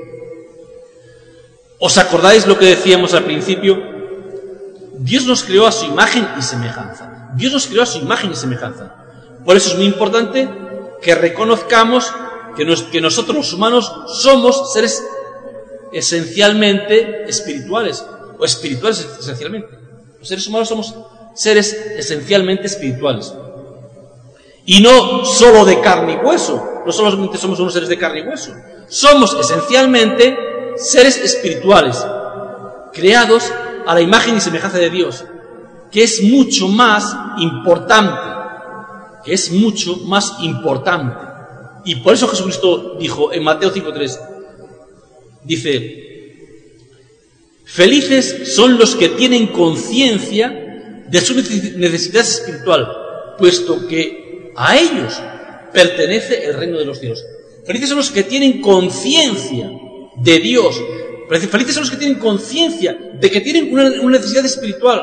¿Os acordáis lo que decíamos al principio? Dios nos creó a su imagen y semejanza. Dios nos creó a su imagen y semejanza. Por eso es muy importante que reconozcamos que, nos, que nosotros los humanos somos seres esencialmente espirituales, o espirituales esencialmente. Los seres humanos somos seres esencialmente espirituales. Y no solo de carne y hueso. No solamente somos unos seres de carne y hueso. Somos esencialmente seres espirituales, creados a la imagen y semejanza de Dios, que es mucho más importante, que es mucho más importante. Y por eso Jesucristo dijo en Mateo cinco tres, dice, felices son los que tienen conciencia de su necesidad espiritual, puesto que a ellos pertenece el reino de los cielos. Felices son los que tienen conciencia de Dios. Felices son los que tienen conciencia de que tienen una, una necesidad espiritual,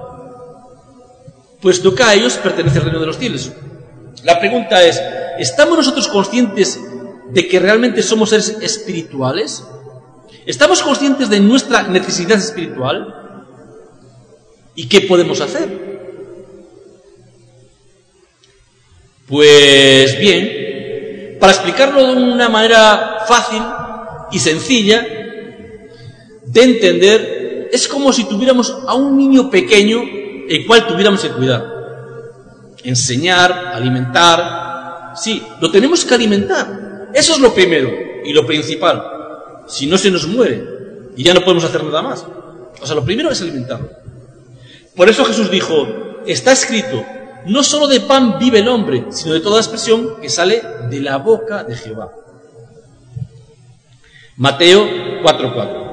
puesto que a ellos pertenece el reino de los cielos. La pregunta es, ¿estamos nosotros conscientes de que realmente somos seres espirituales? ¿Estamos conscientes de nuestra necesidad espiritual? ¿Y qué podemos hacer? Pues bien, para explicarlo de una manera fácil y sencilla de entender, es como si tuviéramos a un niño pequeño el cual tuviéramos que cuidar, enseñar, alimentar. Sí, lo tenemos que alimentar. Eso es lo primero y lo principal. Si no, se nos muere y ya no podemos hacer nada más. O sea, lo primero es alimentarlo. Por eso Jesús dijo, está escrito, no solo de pan vive el hombre, sino de toda expresión que sale de la boca de Jehová. Mateo cuatro cuatro.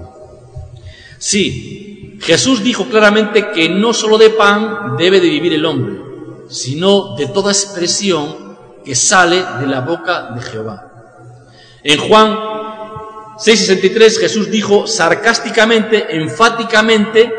Sí, Jesús dijo claramente que no solo de pan debe de vivir el hombre, sino de toda expresión que sale de la boca de Jehová. En Juan seis sesenta y tres Jesús dijo sarcásticamente, enfáticamente,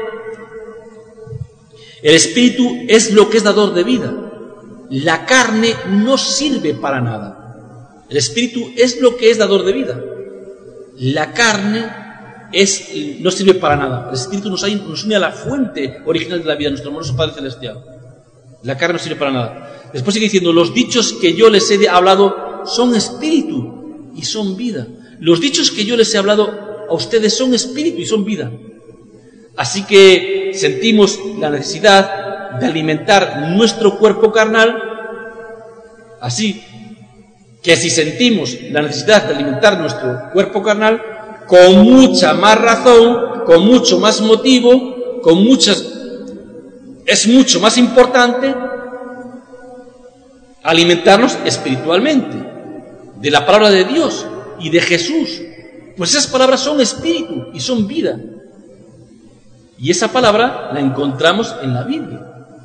el espíritu es lo que es dador de vida. La carne no sirve para nada. El espíritu es lo que es dador de vida. La carne es, no sirve para nada. El espíritu nos, hay, nos une a la fuente original de la vida, nuestro amoroso Padre Celestial. La carne no sirve para nada. Después sigue diciendo, los dichos que yo les he hablado son espíritu y son vida. Los dichos que yo les he hablado a ustedes son espíritu y son vida. Así que sentimos la necesidad de alimentar nuestro cuerpo carnal. Así que si sentimos la necesidad de alimentar nuestro cuerpo carnal, con mucha más razón, con mucho más motivo, con muchas, es mucho más importante alimentarnos espiritualmente de la palabra de Dios y de Jesús, pues esas palabras son espíritu y son vida. Y esa palabra la encontramos en la Biblia.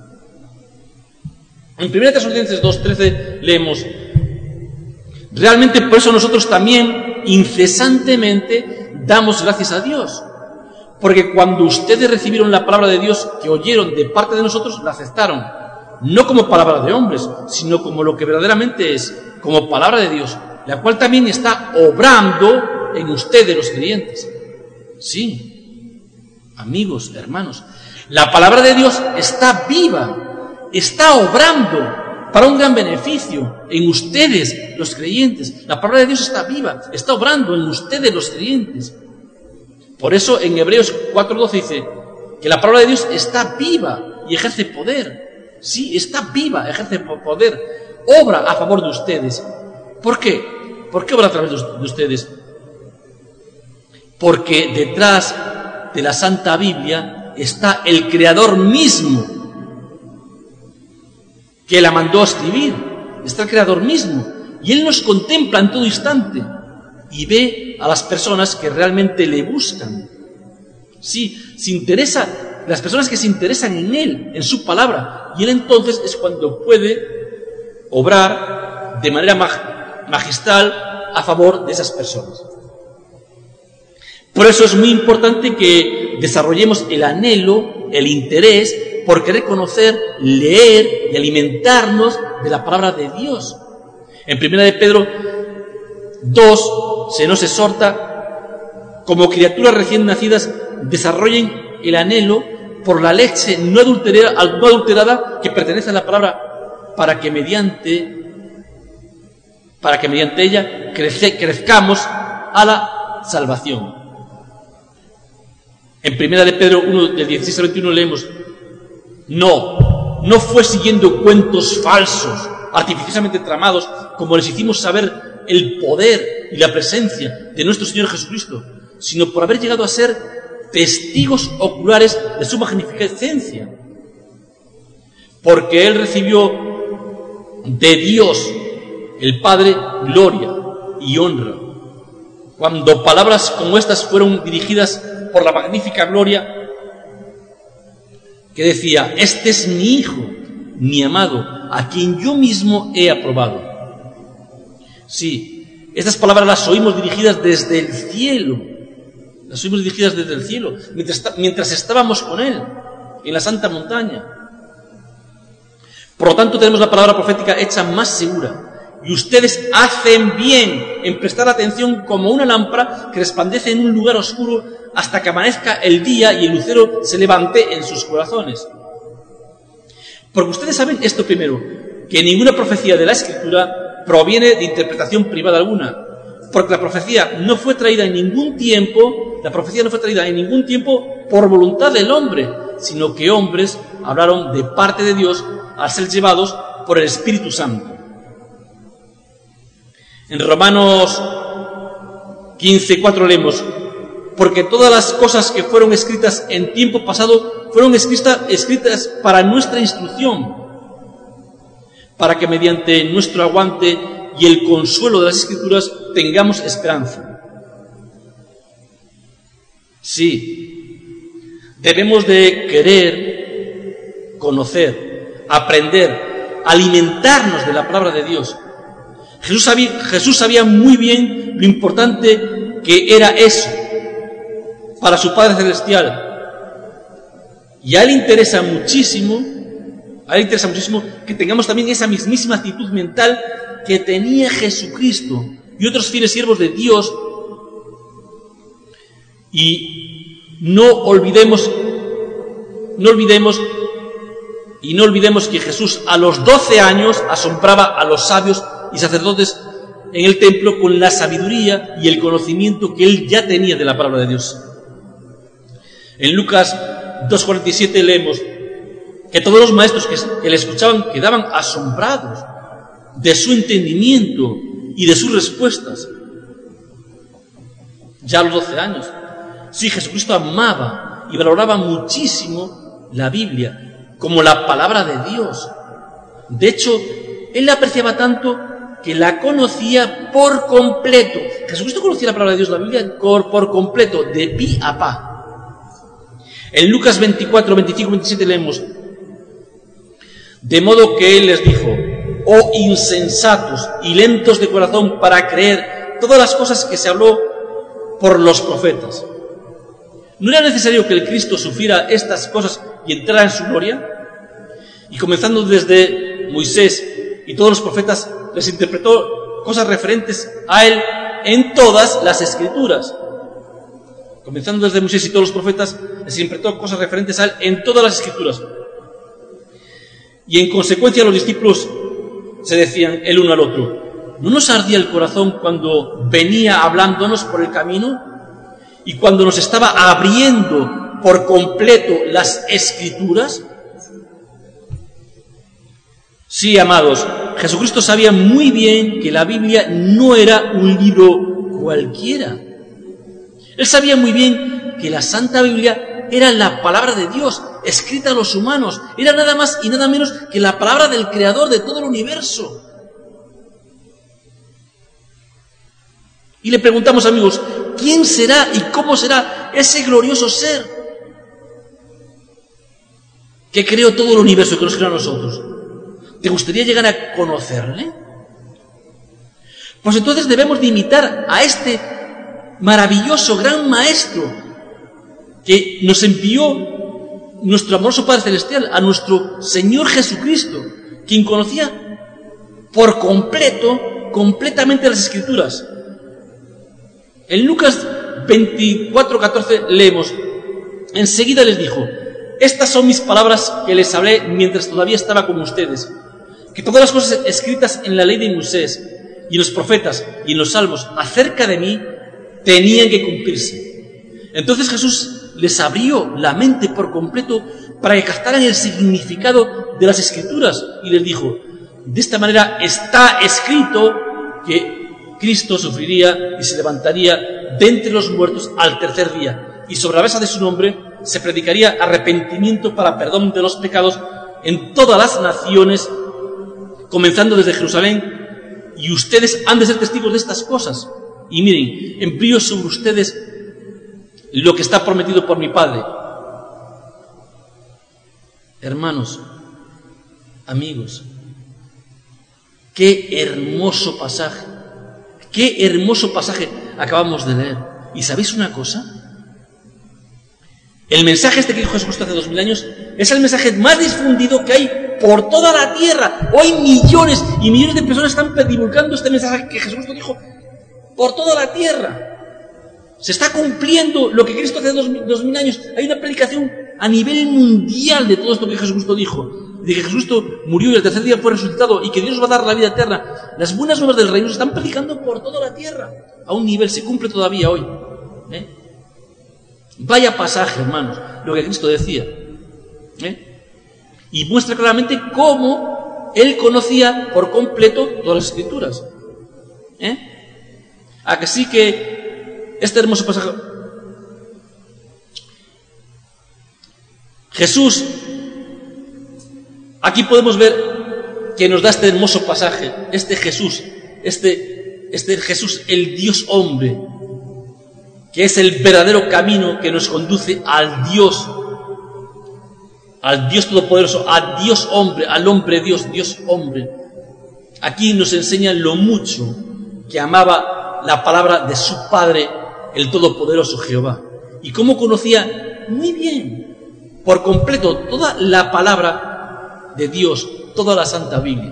En primera Tesalonicenses dos trece leemos, realmente por eso nosotros también incesantemente damos gracias a Dios, porque cuando ustedes recibieron la palabra de Dios que oyeron de parte de nosotros, la aceptaron, no como palabra de hombres, sino como lo que verdaderamente es, como palabra de Dios, la cual también está obrando en ustedes los creyentes. Sí. Amigos, hermanos, la palabra de Dios está viva, está obrando para un gran beneficio en ustedes, los creyentes. La palabra de Dios está viva, está obrando en ustedes, los creyentes. Por eso en Hebreos cuatro doce dice que la palabra de Dios está viva y ejerce poder. Sí, está viva, ejerce poder, obra a favor de ustedes. ¿Por qué? ¿Por qué obra a través de ustedes? Porque detrás de la Santa Biblia está el Creador mismo que la mandó a escribir. Está el Creador mismo y Él nos contempla en todo instante. y ve a las personas que realmente le buscan. Sí, se interesa, las personas que se interesan en Él, en su palabra, y Él entonces es cuando puede obrar de manera mag- magistral a favor de esas personas. Por eso es muy importante que desarrollemos el anhelo, el interés por querer conocer, leer y alimentarnos de la palabra de Dios. En primera de Pedro dos se nos exhorta, como criaturas recién nacidas, desarrollen el anhelo por la leche no adulterada, no adulterada que pertenece a la palabra, para que mediante, para que mediante ella crece, crezcamos a la salvación. En primera de Pedro uno, del dieciséis al veintiuno leemos: No, no fue siguiendo cuentos falsos, artificiosamente tramados, como les hicimos saber el poder y la presencia de nuestro Señor Jesucristo, sino por haber llegado a ser testigos oculares de su magnificencia. Porque Él recibió de Dios, el Padre, gloria y honra, cuando palabras como estas fueron dirigidas por la magnífica gloria, que decía: Este es mi Hijo, mi amado, a quien yo mismo he aprobado. Sí, estas palabras las oímos dirigidas desde el cielo, las oímos dirigidas desde el cielo, mientras, mientras estábamos con Él, en la santa montaña. Por lo tanto, tenemos la palabra profética hecha más segura. Y ustedes hacen bien en prestar atención como una lámpara que resplandece en un lugar oscuro hasta que amanezca el día y el lucero se levante en sus corazones. Porque ustedes saben esto primero, que ninguna profecía de la Escritura proviene de interpretación privada alguna. Porque la profecía no fue traída en ningún tiempo, la profecía no fue traída en ningún tiempo por voluntad del hombre, sino que hombres hablaron de parte de Dios al ser llevados por el Espíritu Santo. En Romanos quince, cuatro leemos: Porque todas las cosas que fueron escritas en tiempo pasado fueron escritas, escritas para nuestra instrucción, para que mediante nuestro aguante y el consuelo de las Escrituras tengamos esperanza. Sí, debemos de querer, conocer, aprender, alimentarnos de la palabra de Dios. Jesús sabía, Jesús sabía muy bien lo importante que era eso para su Padre Celestial. Y a Él interesa muchísimo, a Él interesa muchísimo que tengamos también esa mismísima actitud mental que tenía Jesucristo y otros fieles siervos de Dios. Y no olvidemos, no olvidemos y no olvidemos que Jesús a los doce años asombraba a los sabios y sacerdotes en el templo con la sabiduría y el conocimiento que Él ya tenía de la palabra de Dios. En Lucas dos cuarenta y siete leemos que todos los maestros que, que le escuchaban quedaban asombrados de su entendimiento y de sus respuestas. Ya a los doce años. Sí, Jesucristo amaba y valoraba muchísimo la Biblia como la palabra de Dios. De hecho, Él la apreciaba tanto que la conocía por completo. Jesucristo conocía la palabra de Dios, la Biblia, por, por completo, de pi a pa. En Lucas veinticuatro, veinticinco, veintisiete leemos: De modo que Él les dijo: Oh insensatos y lentos de corazón para creer todas las cosas que se habló por los profetas. ¿No era necesario que el Cristo sufriera estas cosas y entrara en su gloria? Y comenzando desde Moisés y todos los profetas, les interpretó cosas referentes a Él en todas las Escrituras. Comenzando desde Moisés y todos los profetas, les interpretó cosas referentes a Él en todas las Escrituras. Y en consecuencia los discípulos se decían el uno al otro: ¿no nos ardía el corazón cuando venía hablándonos por el camino y cuando nos estaba abriendo por completo las Escrituras? Sí, amados, Jesucristo sabía muy bien que la Biblia no era un libro cualquiera. Él sabía muy bien que la Santa Biblia era la palabra de Dios, escrita a los humanos. Era nada más y nada menos que la palabra del Creador de todo el universo. Y le preguntamos, amigos, ¿quién será y cómo será ese glorioso ser que creó todo el universo, que nos creó a nosotros? ¿Te gustaría llegar a conocerle? Pues entonces debemos de imitar a este maravilloso gran maestro que nos envió nuestro amoroso Padre Celestial, a nuestro Señor Jesucristo, quien conocía por completo, completamente las Escrituras. En Lucas veinticuatro, catorce leemos: enseguida les dijo: estas son mis palabras que les hablé mientras todavía estaba con ustedes, que todas las cosas escritas en la ley de Moisés y en los profetas y en los salmos acerca de mí tenían que cumplirse. Entonces Jesús les abrió la mente por completo para que captaran el significado de las Escrituras y les dijo: de esta manera está escrito que Cristo sufriría y se levantaría de entre los muertos al tercer día, y sobre la base de su nombre se predicaría arrepentimiento para perdón de los pecados en todas las naciones, comenzando desde Jerusalén, y ustedes han de ser testigos de estas cosas. Y miren, envío sobre ustedes lo que está prometido por mi Padre. Hermanos, amigos, qué hermoso pasaje, qué hermoso pasaje acabamos de leer. ¿Y sabéis una cosa? El mensaje este que dijo Jesucristo hace dos mil años es el mensaje más difundido que hay por toda la tierra. Hoy millones y millones de personas están divulgando este mensaje que Jesucristo dijo por toda la tierra. Se está cumpliendo lo que Cristo hace dos mil, dos mil años. Hay una predicación a nivel mundial de todo esto que Jesucristo dijo, de que Jesucristo murió y el tercer día fue resucitado y que Dios va a dar la vida eterna. Las buenas nuevas del reino se están predicando por toda la tierra. A un nivel, se cumple todavía hoy. ¿Eh? Vaya pasaje, hermanos, lo que Cristo decía. ¿Eh? Y muestra claramente cómo Él conocía por completo todas las Escrituras. ¿Eh? A que sí que este hermoso pasaje... Jesús, aquí podemos ver que nos da este hermoso pasaje, este Jesús, este, este Jesús, el Dios hombre, que es el verdadero camino que nos conduce al Dios, al Dios todopoderoso, al Dios hombre, al hombre Dios, Dios hombre. Aquí nos enseña lo mucho que amaba la palabra de su Padre, el todopoderoso Jehová, y cómo conocía muy bien, por completo, toda la palabra de Dios, toda la Santa Biblia.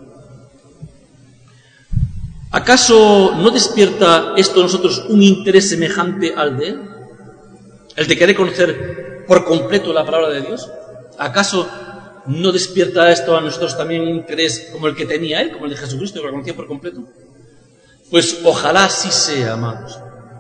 ¿Acaso no despierta esto en nosotros un interés semejante al de Él? ¿El de querer conocer por completo la palabra de Dios? ¿Acaso no despierta esto a nosotros también un interés como el que tenía Él, como el de Jesucristo, que lo conocía por completo? Pues ojalá así sea, amados.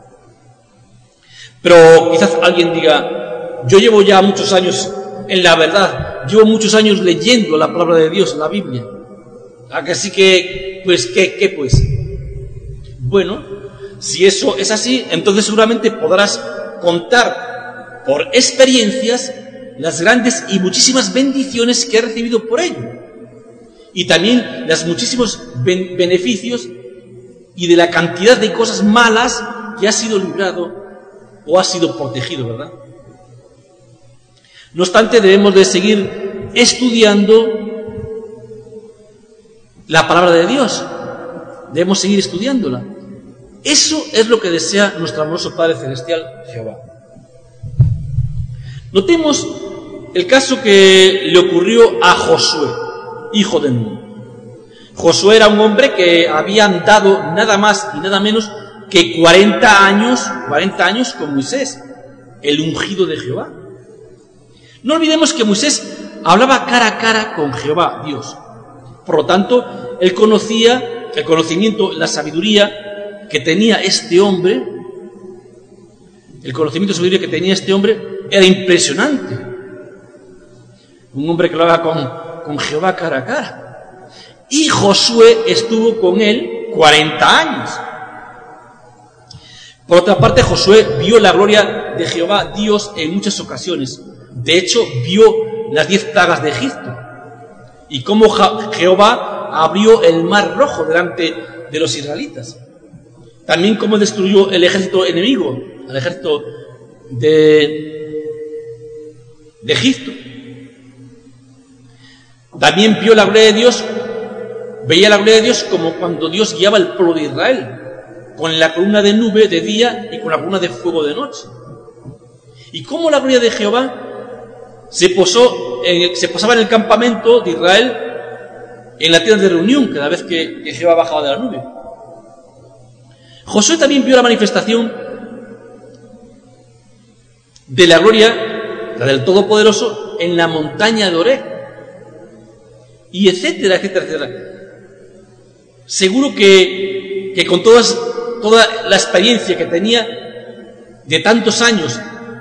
Pero quizás alguien diga: yo llevo ya muchos años en la verdad, llevo muchos años leyendo la palabra de Dios, la Biblia. Así que, pues, ¿qué, qué pues? Bueno, si eso es así, entonces seguramente podrás contar por experiencias las grandes y muchísimas bendiciones que has recibido por ello. Y también los muchísimos ben- beneficios y de la cantidad de cosas malas que has sido librado o has sido protegido, ¿verdad? No obstante, debemos de seguir estudiando la palabra de Dios. Debemos seguir estudiándola. Eso es lo que desea nuestro amoroso Padre Celestial, Jehová. Notemos el caso que le ocurrió a Josué, hijo de Nun. Josué era un hombre que había andado nada más y nada menos que cuarenta años, cuarenta años con Moisés, el ungido de Jehová. No olvidemos que Moisés hablaba cara a cara con Jehová, Dios. Por lo tanto, él conocía el conocimiento, la sabiduría que tenía este hombre, el conocimiento y sabiduría que tenía este hombre era impresionante. Un hombre que hablaba con, con Jehová cara a cara. Y Josué estuvo con él cuarenta años. Por otra parte, Josué vio la gloria de Jehová, Dios, en muchas ocasiones. De hecho, vio las diez plagas de Egipto y cómo Jehová abrió el mar rojo delante de los israelitas. También cómo destruyó el ejército enemigo, el ejército de, de Egipto. También vio la gloria de Dios, veía la gloria de Dios como cuando Dios guiaba al pueblo de Israel, con la columna de nube de día y con la columna de fuego de noche. Y cómo la gloria de Jehová se posó, en, se posaba en el campamento de Israel, en la tienda de reunión, cada vez que, que Jehová bajaba de la nube. Josué también vio la manifestación de la gloria, la del Todopoderoso, en la montaña de Oreb, y etcétera, etcétera, etcétera. Seguro que, que con todas, toda la experiencia que tenía de tantos años,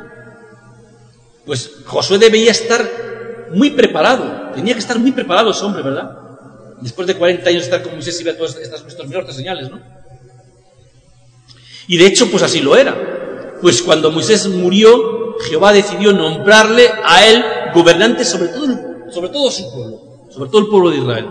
pues Josué debía estar muy preparado, tenía que estar muy preparado ese hombre, ¿verdad? Después de cuarenta años de estar con Moisés y ver todas estas nuestras mejores señales, ¿no? Y de hecho, pues así lo era. Pues cuando Moisés murió, Jehová decidió nombrarle a él gobernante sobre todo, el, sobre todo su pueblo, sobre todo el pueblo de Israel.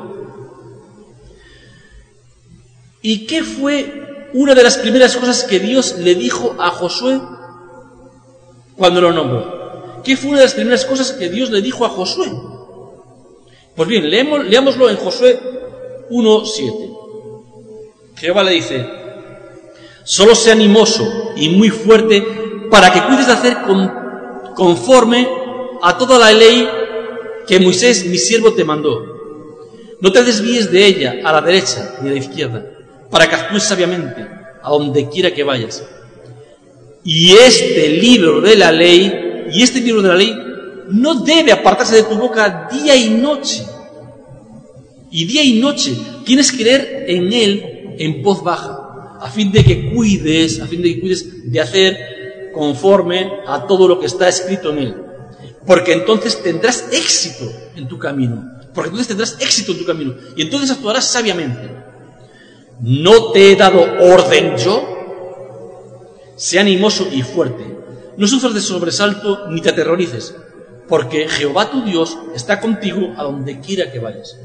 ¿Y qué fue una de las primeras cosas que Dios le dijo a Josué cuando lo nombró? ¿Qué fue una de las primeras cosas que Dios le dijo a Josué? Pues bien, leemos, leámoslo en Josué uno siete. Jehová le dice: solo sé animoso y muy fuerte para que cuides de hacer con, conforme a toda la ley que Moisés, mi siervo, te mandó. No te desvíes de ella a la derecha ni a la izquierda, para que actúes sabiamente a donde quiera que vayas. Y este libro de la ley, y este libro de la ley, no debe apartarse de tu boca día y noche. Y día y noche tienes que leer en él en voz baja, a fin de que cuides, a fin de que cuides de hacer conforme a todo lo que está escrito en él. Porque entonces tendrás éxito en tu camino. Porque entonces tendrás éxito en tu camino. Y entonces actuarás sabiamente. ¿No te he dado orden yo? Sé animoso y fuerte. No sufras de sobresalto ni te aterrorices, porque Jehová tu Dios está contigo a donde quiera que vayas.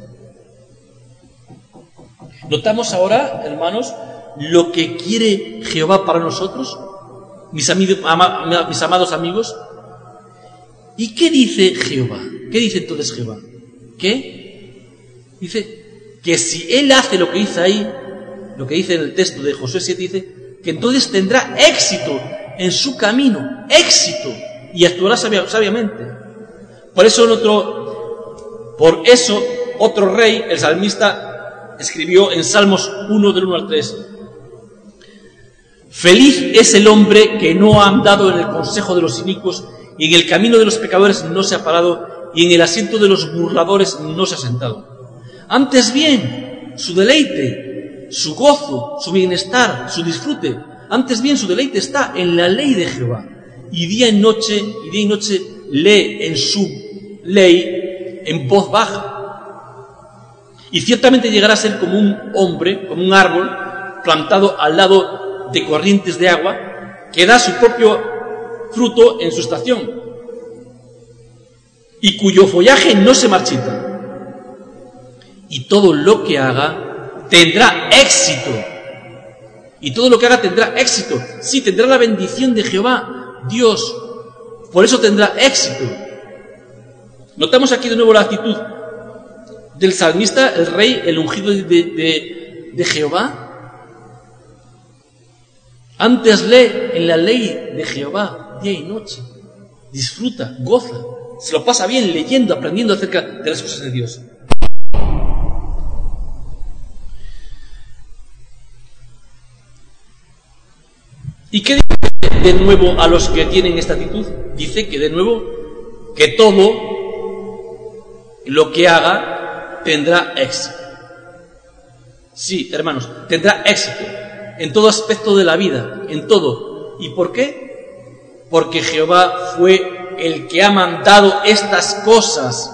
¿Notamos ahora, hermanos, lo que quiere Jehová para nosotros, mis, amigos, ama, mis amados amigos? ¿Y qué dice Jehová? ¿Qué dice entonces Jehová? ¿Qué? Dice que si él hace lo que dice ahí, lo que dice en el texto de Josué siete, dice que entonces tendrá éxito en su camino, éxito, y actuará sabiamente. Por eso, en otro, por eso otro rey, el salmista, escribió en Salmos uno, del uno al tres: feliz es el hombre que no ha andado en el consejo de los inicuos, y en el camino de los pecadores no se ha parado, y en el asiento de los burladores no se ha sentado. Antes bien, su deleite, su gozo, su bienestar, su disfrute, antes bien su deleite está en la ley de Jehová, y día y noche, y día y noche lee en su ley en voz baja. Y ciertamente llegará a ser como un hombre, como un árbol plantado al lado de corrientes de agua, que da su propio fruto en su estación, y cuyo follaje no se marchita. Y todo lo que haga tendrá éxito. Y todo lo que haga tendrá éxito. Sí, tendrá la bendición de Jehová, Dios. Por eso tendrá éxito. Notamos aquí de nuevo la actitud del salmista, el rey, el ungido de, de, de Jehová. Antes lee en la ley de Jehová día y noche. Disfruta, goza, se lo pasa bien leyendo, aprendiendo acerca de las cosas de Dios. ¿Y qué dice de nuevo a los que tienen esta actitud? Dice que de nuevo, que todo lo que haga tendrá éxito. Sí, hermanos, tendrá éxito en todo aspecto de la vida, en todo. ¿Y por qué? Porque Jehová fue el que ha mandado estas cosas.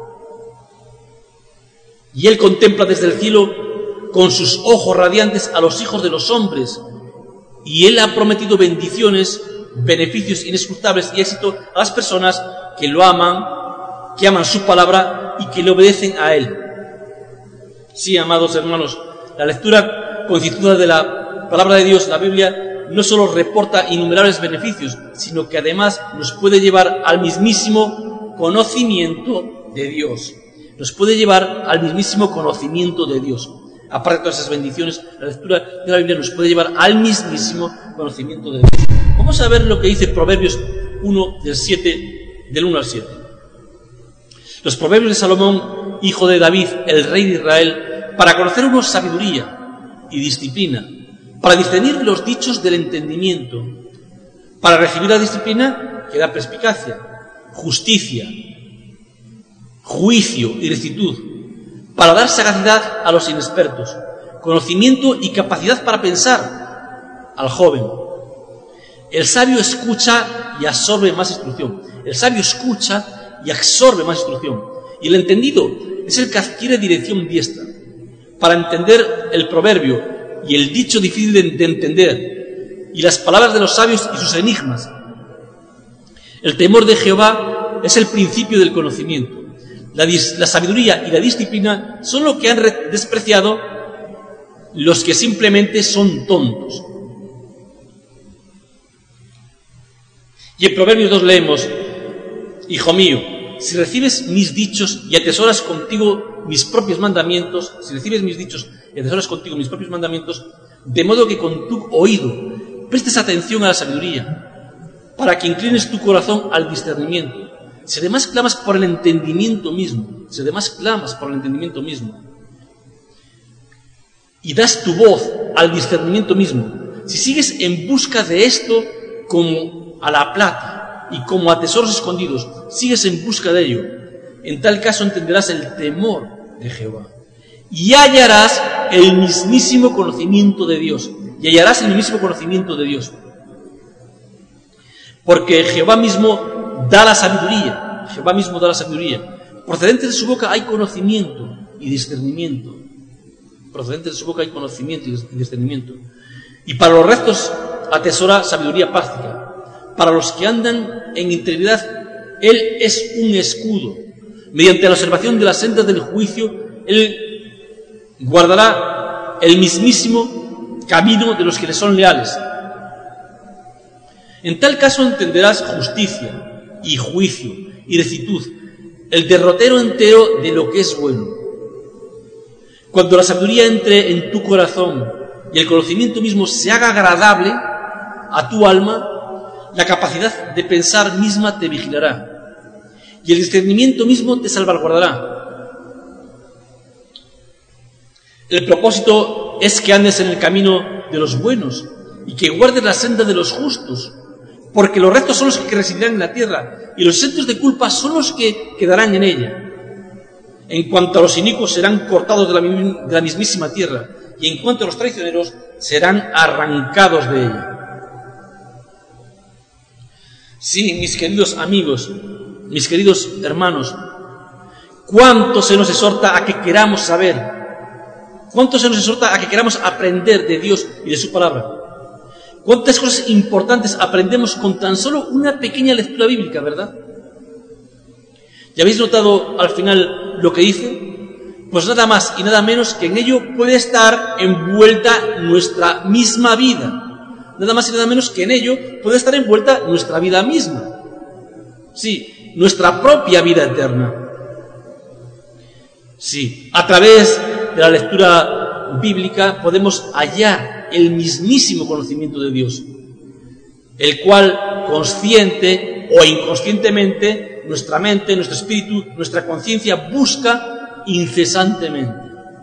Y Él contempla desde el cielo con sus ojos radiantes a los hijos de los hombres. Y Él ha prometido bendiciones, beneficios inescrutables y éxito a las personas que lo aman, que aman su palabra y que le obedecen a Él. Sí, amados hermanos, la lectura concienzuda de la palabra de Dios, la Biblia, no solo reporta innumerables beneficios, sino que además nos puede llevar al mismísimo conocimiento de Dios. Nos puede llevar al mismísimo conocimiento de Dios. Aparte de todas esas bendiciones, la lectura de la Biblia nos puede llevar al mismísimo conocimiento de Dios. Vamos a ver lo que dice Proverbios uno, del siete, del uno al siete. Los proverbios de Salomón, hijo de David, el rey de Israel, para conocer uno sabiduría y disciplina, para discernir los dichos del entendimiento, para recibir la disciplina que da perspicacia, justicia, juicio y rectitud, para dar sagacidad a los inexpertos, conocimiento y capacidad para pensar al joven. El sabio escucha y absorbe más instrucción. El sabio escucha y absorbe más instrucción. Y el entendido es el que adquiere dirección diestra. Para entender el proverbio y el dicho difícil de, de entender, y las palabras de los sabios y sus enigmas. El temor de Jehová es el principio del conocimiento. La, dis, la sabiduría y la disciplina son lo que han re, despreciado los que simplemente son tontos. Y en Proverbios dos leemos: Hijo mío, si recibes mis dichos y atesoras contigo mis propios mandamientos, si recibes mis dichos y atesoras contigo mis propios mandamientos, de modo que con tu oído prestes atención a la sabiduría, para que inclines tu corazón al discernimiento. Si además clamas por el entendimiento mismo, si además clamas por el entendimiento mismo, y das tu voz al discernimiento mismo, si sigues en busca de esto como a la plata y como a tesoros escondidos, sigues en busca de ello, en tal caso entenderás el temor de Jehová y hallarás el mismísimo conocimiento de Dios, y hallarás el mismísimo conocimiento de Dios, porque Jehová mismo da la sabiduría, Jehová mismo da la sabiduría, procedente de su boca hay conocimiento y discernimiento, procedente de su boca hay conocimiento y discernimiento, y para los rectos atesora sabiduría práctica. Para los que andan en integridad, Él es un escudo. Mediante la observación de las sendas del juicio, Él guardará el mismísimo camino de los que le son leales. En tal caso entenderás justicia y juicio y rectitud, el derrotero entero de lo que es bueno. Cuando la sabiduría entre en tu corazón y el conocimiento mismo se haga agradable a tu alma, la capacidad de pensar misma te vigilará, y el discernimiento mismo te salvaguardará. El propósito es que andes en el camino de los buenos y que guardes la senda de los justos, porque los rectos son los que residirán en la tierra, y los exentos de culpa son los que quedarán en ella. En cuanto a los inicuos, serán cortados de la, de la mismísima tierra, y en cuanto a los traicioneros, serán arrancados de ella. Sí, mis queridos amigos, mis queridos hermanos, cuánto se nos exhorta a que queramos saber, cuánto se nos exhorta a que queramos aprender de Dios y de su palabra. Cuántas cosas importantes aprendemos con tan solo una pequeña lectura bíblica, ¿verdad? ¿Ya habéis notado al final lo que dice? Pues nada más y nada menos que en ello puede estar envuelta nuestra misma vida. Nada más y nada menos que en ello puede estar envuelta nuestra vida misma. Sí, nuestra propia vida eterna. Sí, a través de la lectura bíblica podemos hallar el mismísimo conocimiento de Dios, el cual, consciente o inconscientemente, nuestra mente, nuestro espíritu, nuestra conciencia busca incesantemente,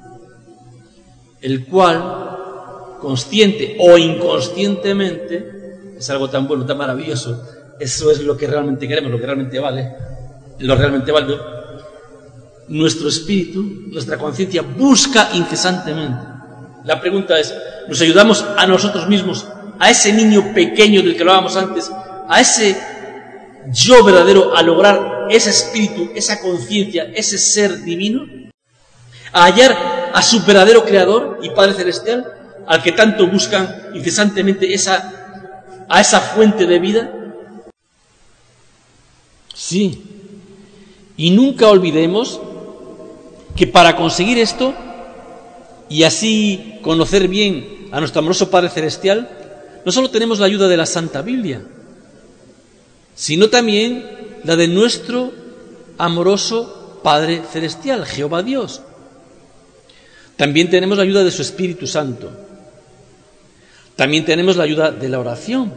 el cual, consciente o inconscientemente, es algo tan bueno, tan maravilloso. Eso es lo que realmente queremos, lo que realmente vale, lo realmente válido. Nuestro espíritu, nuestra conciencia busca incesantemente. La pregunta es, ¿nos ayudamos a nosotros mismos, a ese niño pequeño del que hablábamos antes, a ese yo verdadero, a lograr ese espíritu, esa conciencia, ese ser divino? ¿A hallar a su verdadero creador y Padre Celestial, al que tanto buscan incesantemente esa, a esa fuente de vida? Sí. Y nunca olvidemos que para conseguir esto y así conocer bien a nuestro amoroso Padre Celestial, no solo tenemos la ayuda de la Santa Biblia, sino también la de nuestro amoroso Padre Celestial, Jehová Dios. También tenemos la ayuda de su Espíritu Santo. También tenemos la ayuda de la oración.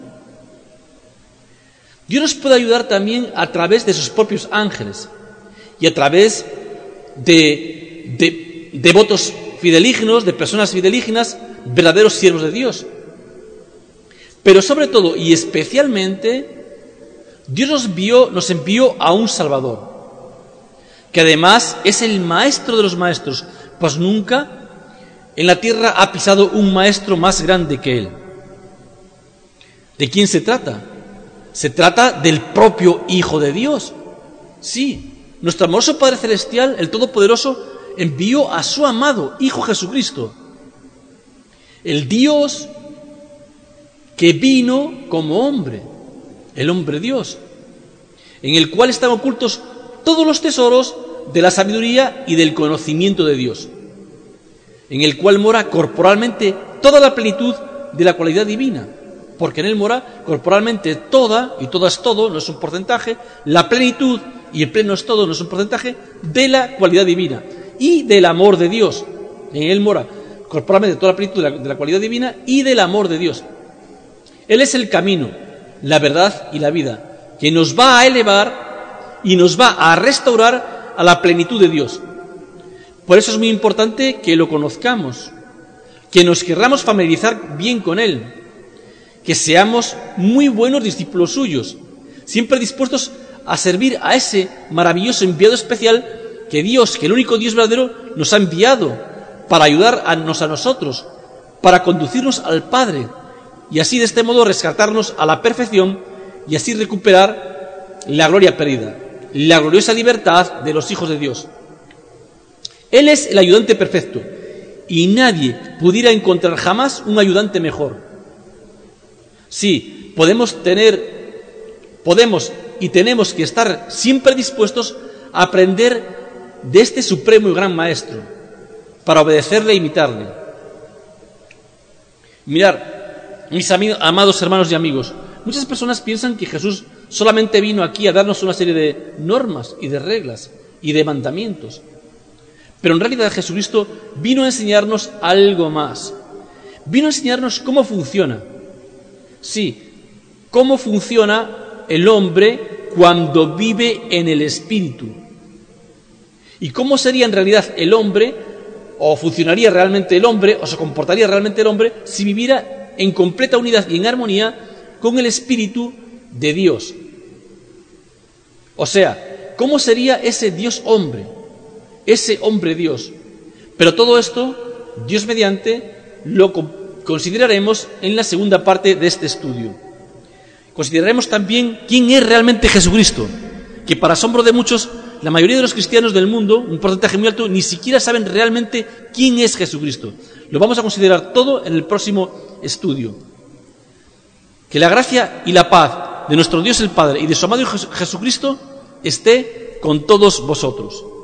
Dios nos puede ayudar también a través de sus propios ángeles y a través de, de devotos fidelígenos, de personas fidelígenas, verdaderos siervos de Dios. Pero sobre todo y especialmente, Dios nos envió, nos envió a un Salvador, que además es el maestro de los maestros, pues nunca en la tierra ha pisado un maestro más grande que él. ¿De quién se trata? Se trata del propio Hijo de Dios. Sí, nuestro amoroso Padre Celestial, el Todopoderoso, envió a su amado Hijo Jesucristo, el Dios que vino como hombre, el hombre Dios, en el cual están ocultos todos los tesoros de la sabiduría y del conocimiento de Dios, en el cual mora corporalmente toda la plenitud de la cualidad divina, porque en él mora corporalmente toda, y toda es todo, no es un porcentaje, la plenitud, y el pleno es todo, no es un porcentaje, de la cualidad divina y del amor de Dios. En él mora corporalmente toda la plenitud de la, de la cualidad divina y del amor de Dios. Él es el camino, la verdad y la vida, que nos va a elevar y nos va a restaurar a la plenitud de Dios. Por eso es muy importante que lo conozcamos, que nos querramos familiarizar bien con Él, que seamos muy buenos discípulos suyos, siempre dispuestos a servir a ese maravilloso enviado especial que Dios, que el único Dios verdadero, nos ha enviado para ayudarnos a nosotros, para conducirnos al Padre, y así de este modo rescatarnos a la perfección y así recuperar la gloria perdida, la gloriosa libertad de los hijos de Dios. Él es el ayudante perfecto y nadie pudiera encontrar jamás un ayudante mejor. Sí, podemos tener, podemos y tenemos que estar siempre dispuestos a aprender de este supremo y gran Maestro para obedecerle e imitarle. Mirad, mis amigos, amados hermanos y amigos, muchas personas piensan que Jesús solamente vino aquí a darnos una serie de normas y de reglas y de mandamientos. Pero en realidad Jesucristo vino a enseñarnos algo más. Vino a enseñarnos cómo funciona. Sí, cómo funciona el hombre cuando vive en el Espíritu. Y cómo sería en realidad el hombre, o funcionaría realmente el hombre, o se comportaría realmente el hombre, si viviera en completa unidad y en armonía con el Espíritu de Dios. O sea, ¿cómo sería ese Dios hombre? Ese hombre Dios. Pero todo esto, Dios mediante, lo consideraremos en la segunda parte de este estudio. Consideraremos también quién es realmente Jesucristo, que para asombro de muchos, la mayoría de los cristianos del mundo, un porcentaje muy alto, ni siquiera saben realmente quién es Jesucristo. Lo vamos a considerar todo en el próximo estudio. Que la gracia y la paz de nuestro Dios el Padre y de su amado Hijo Jesucristo esté con todos vosotros.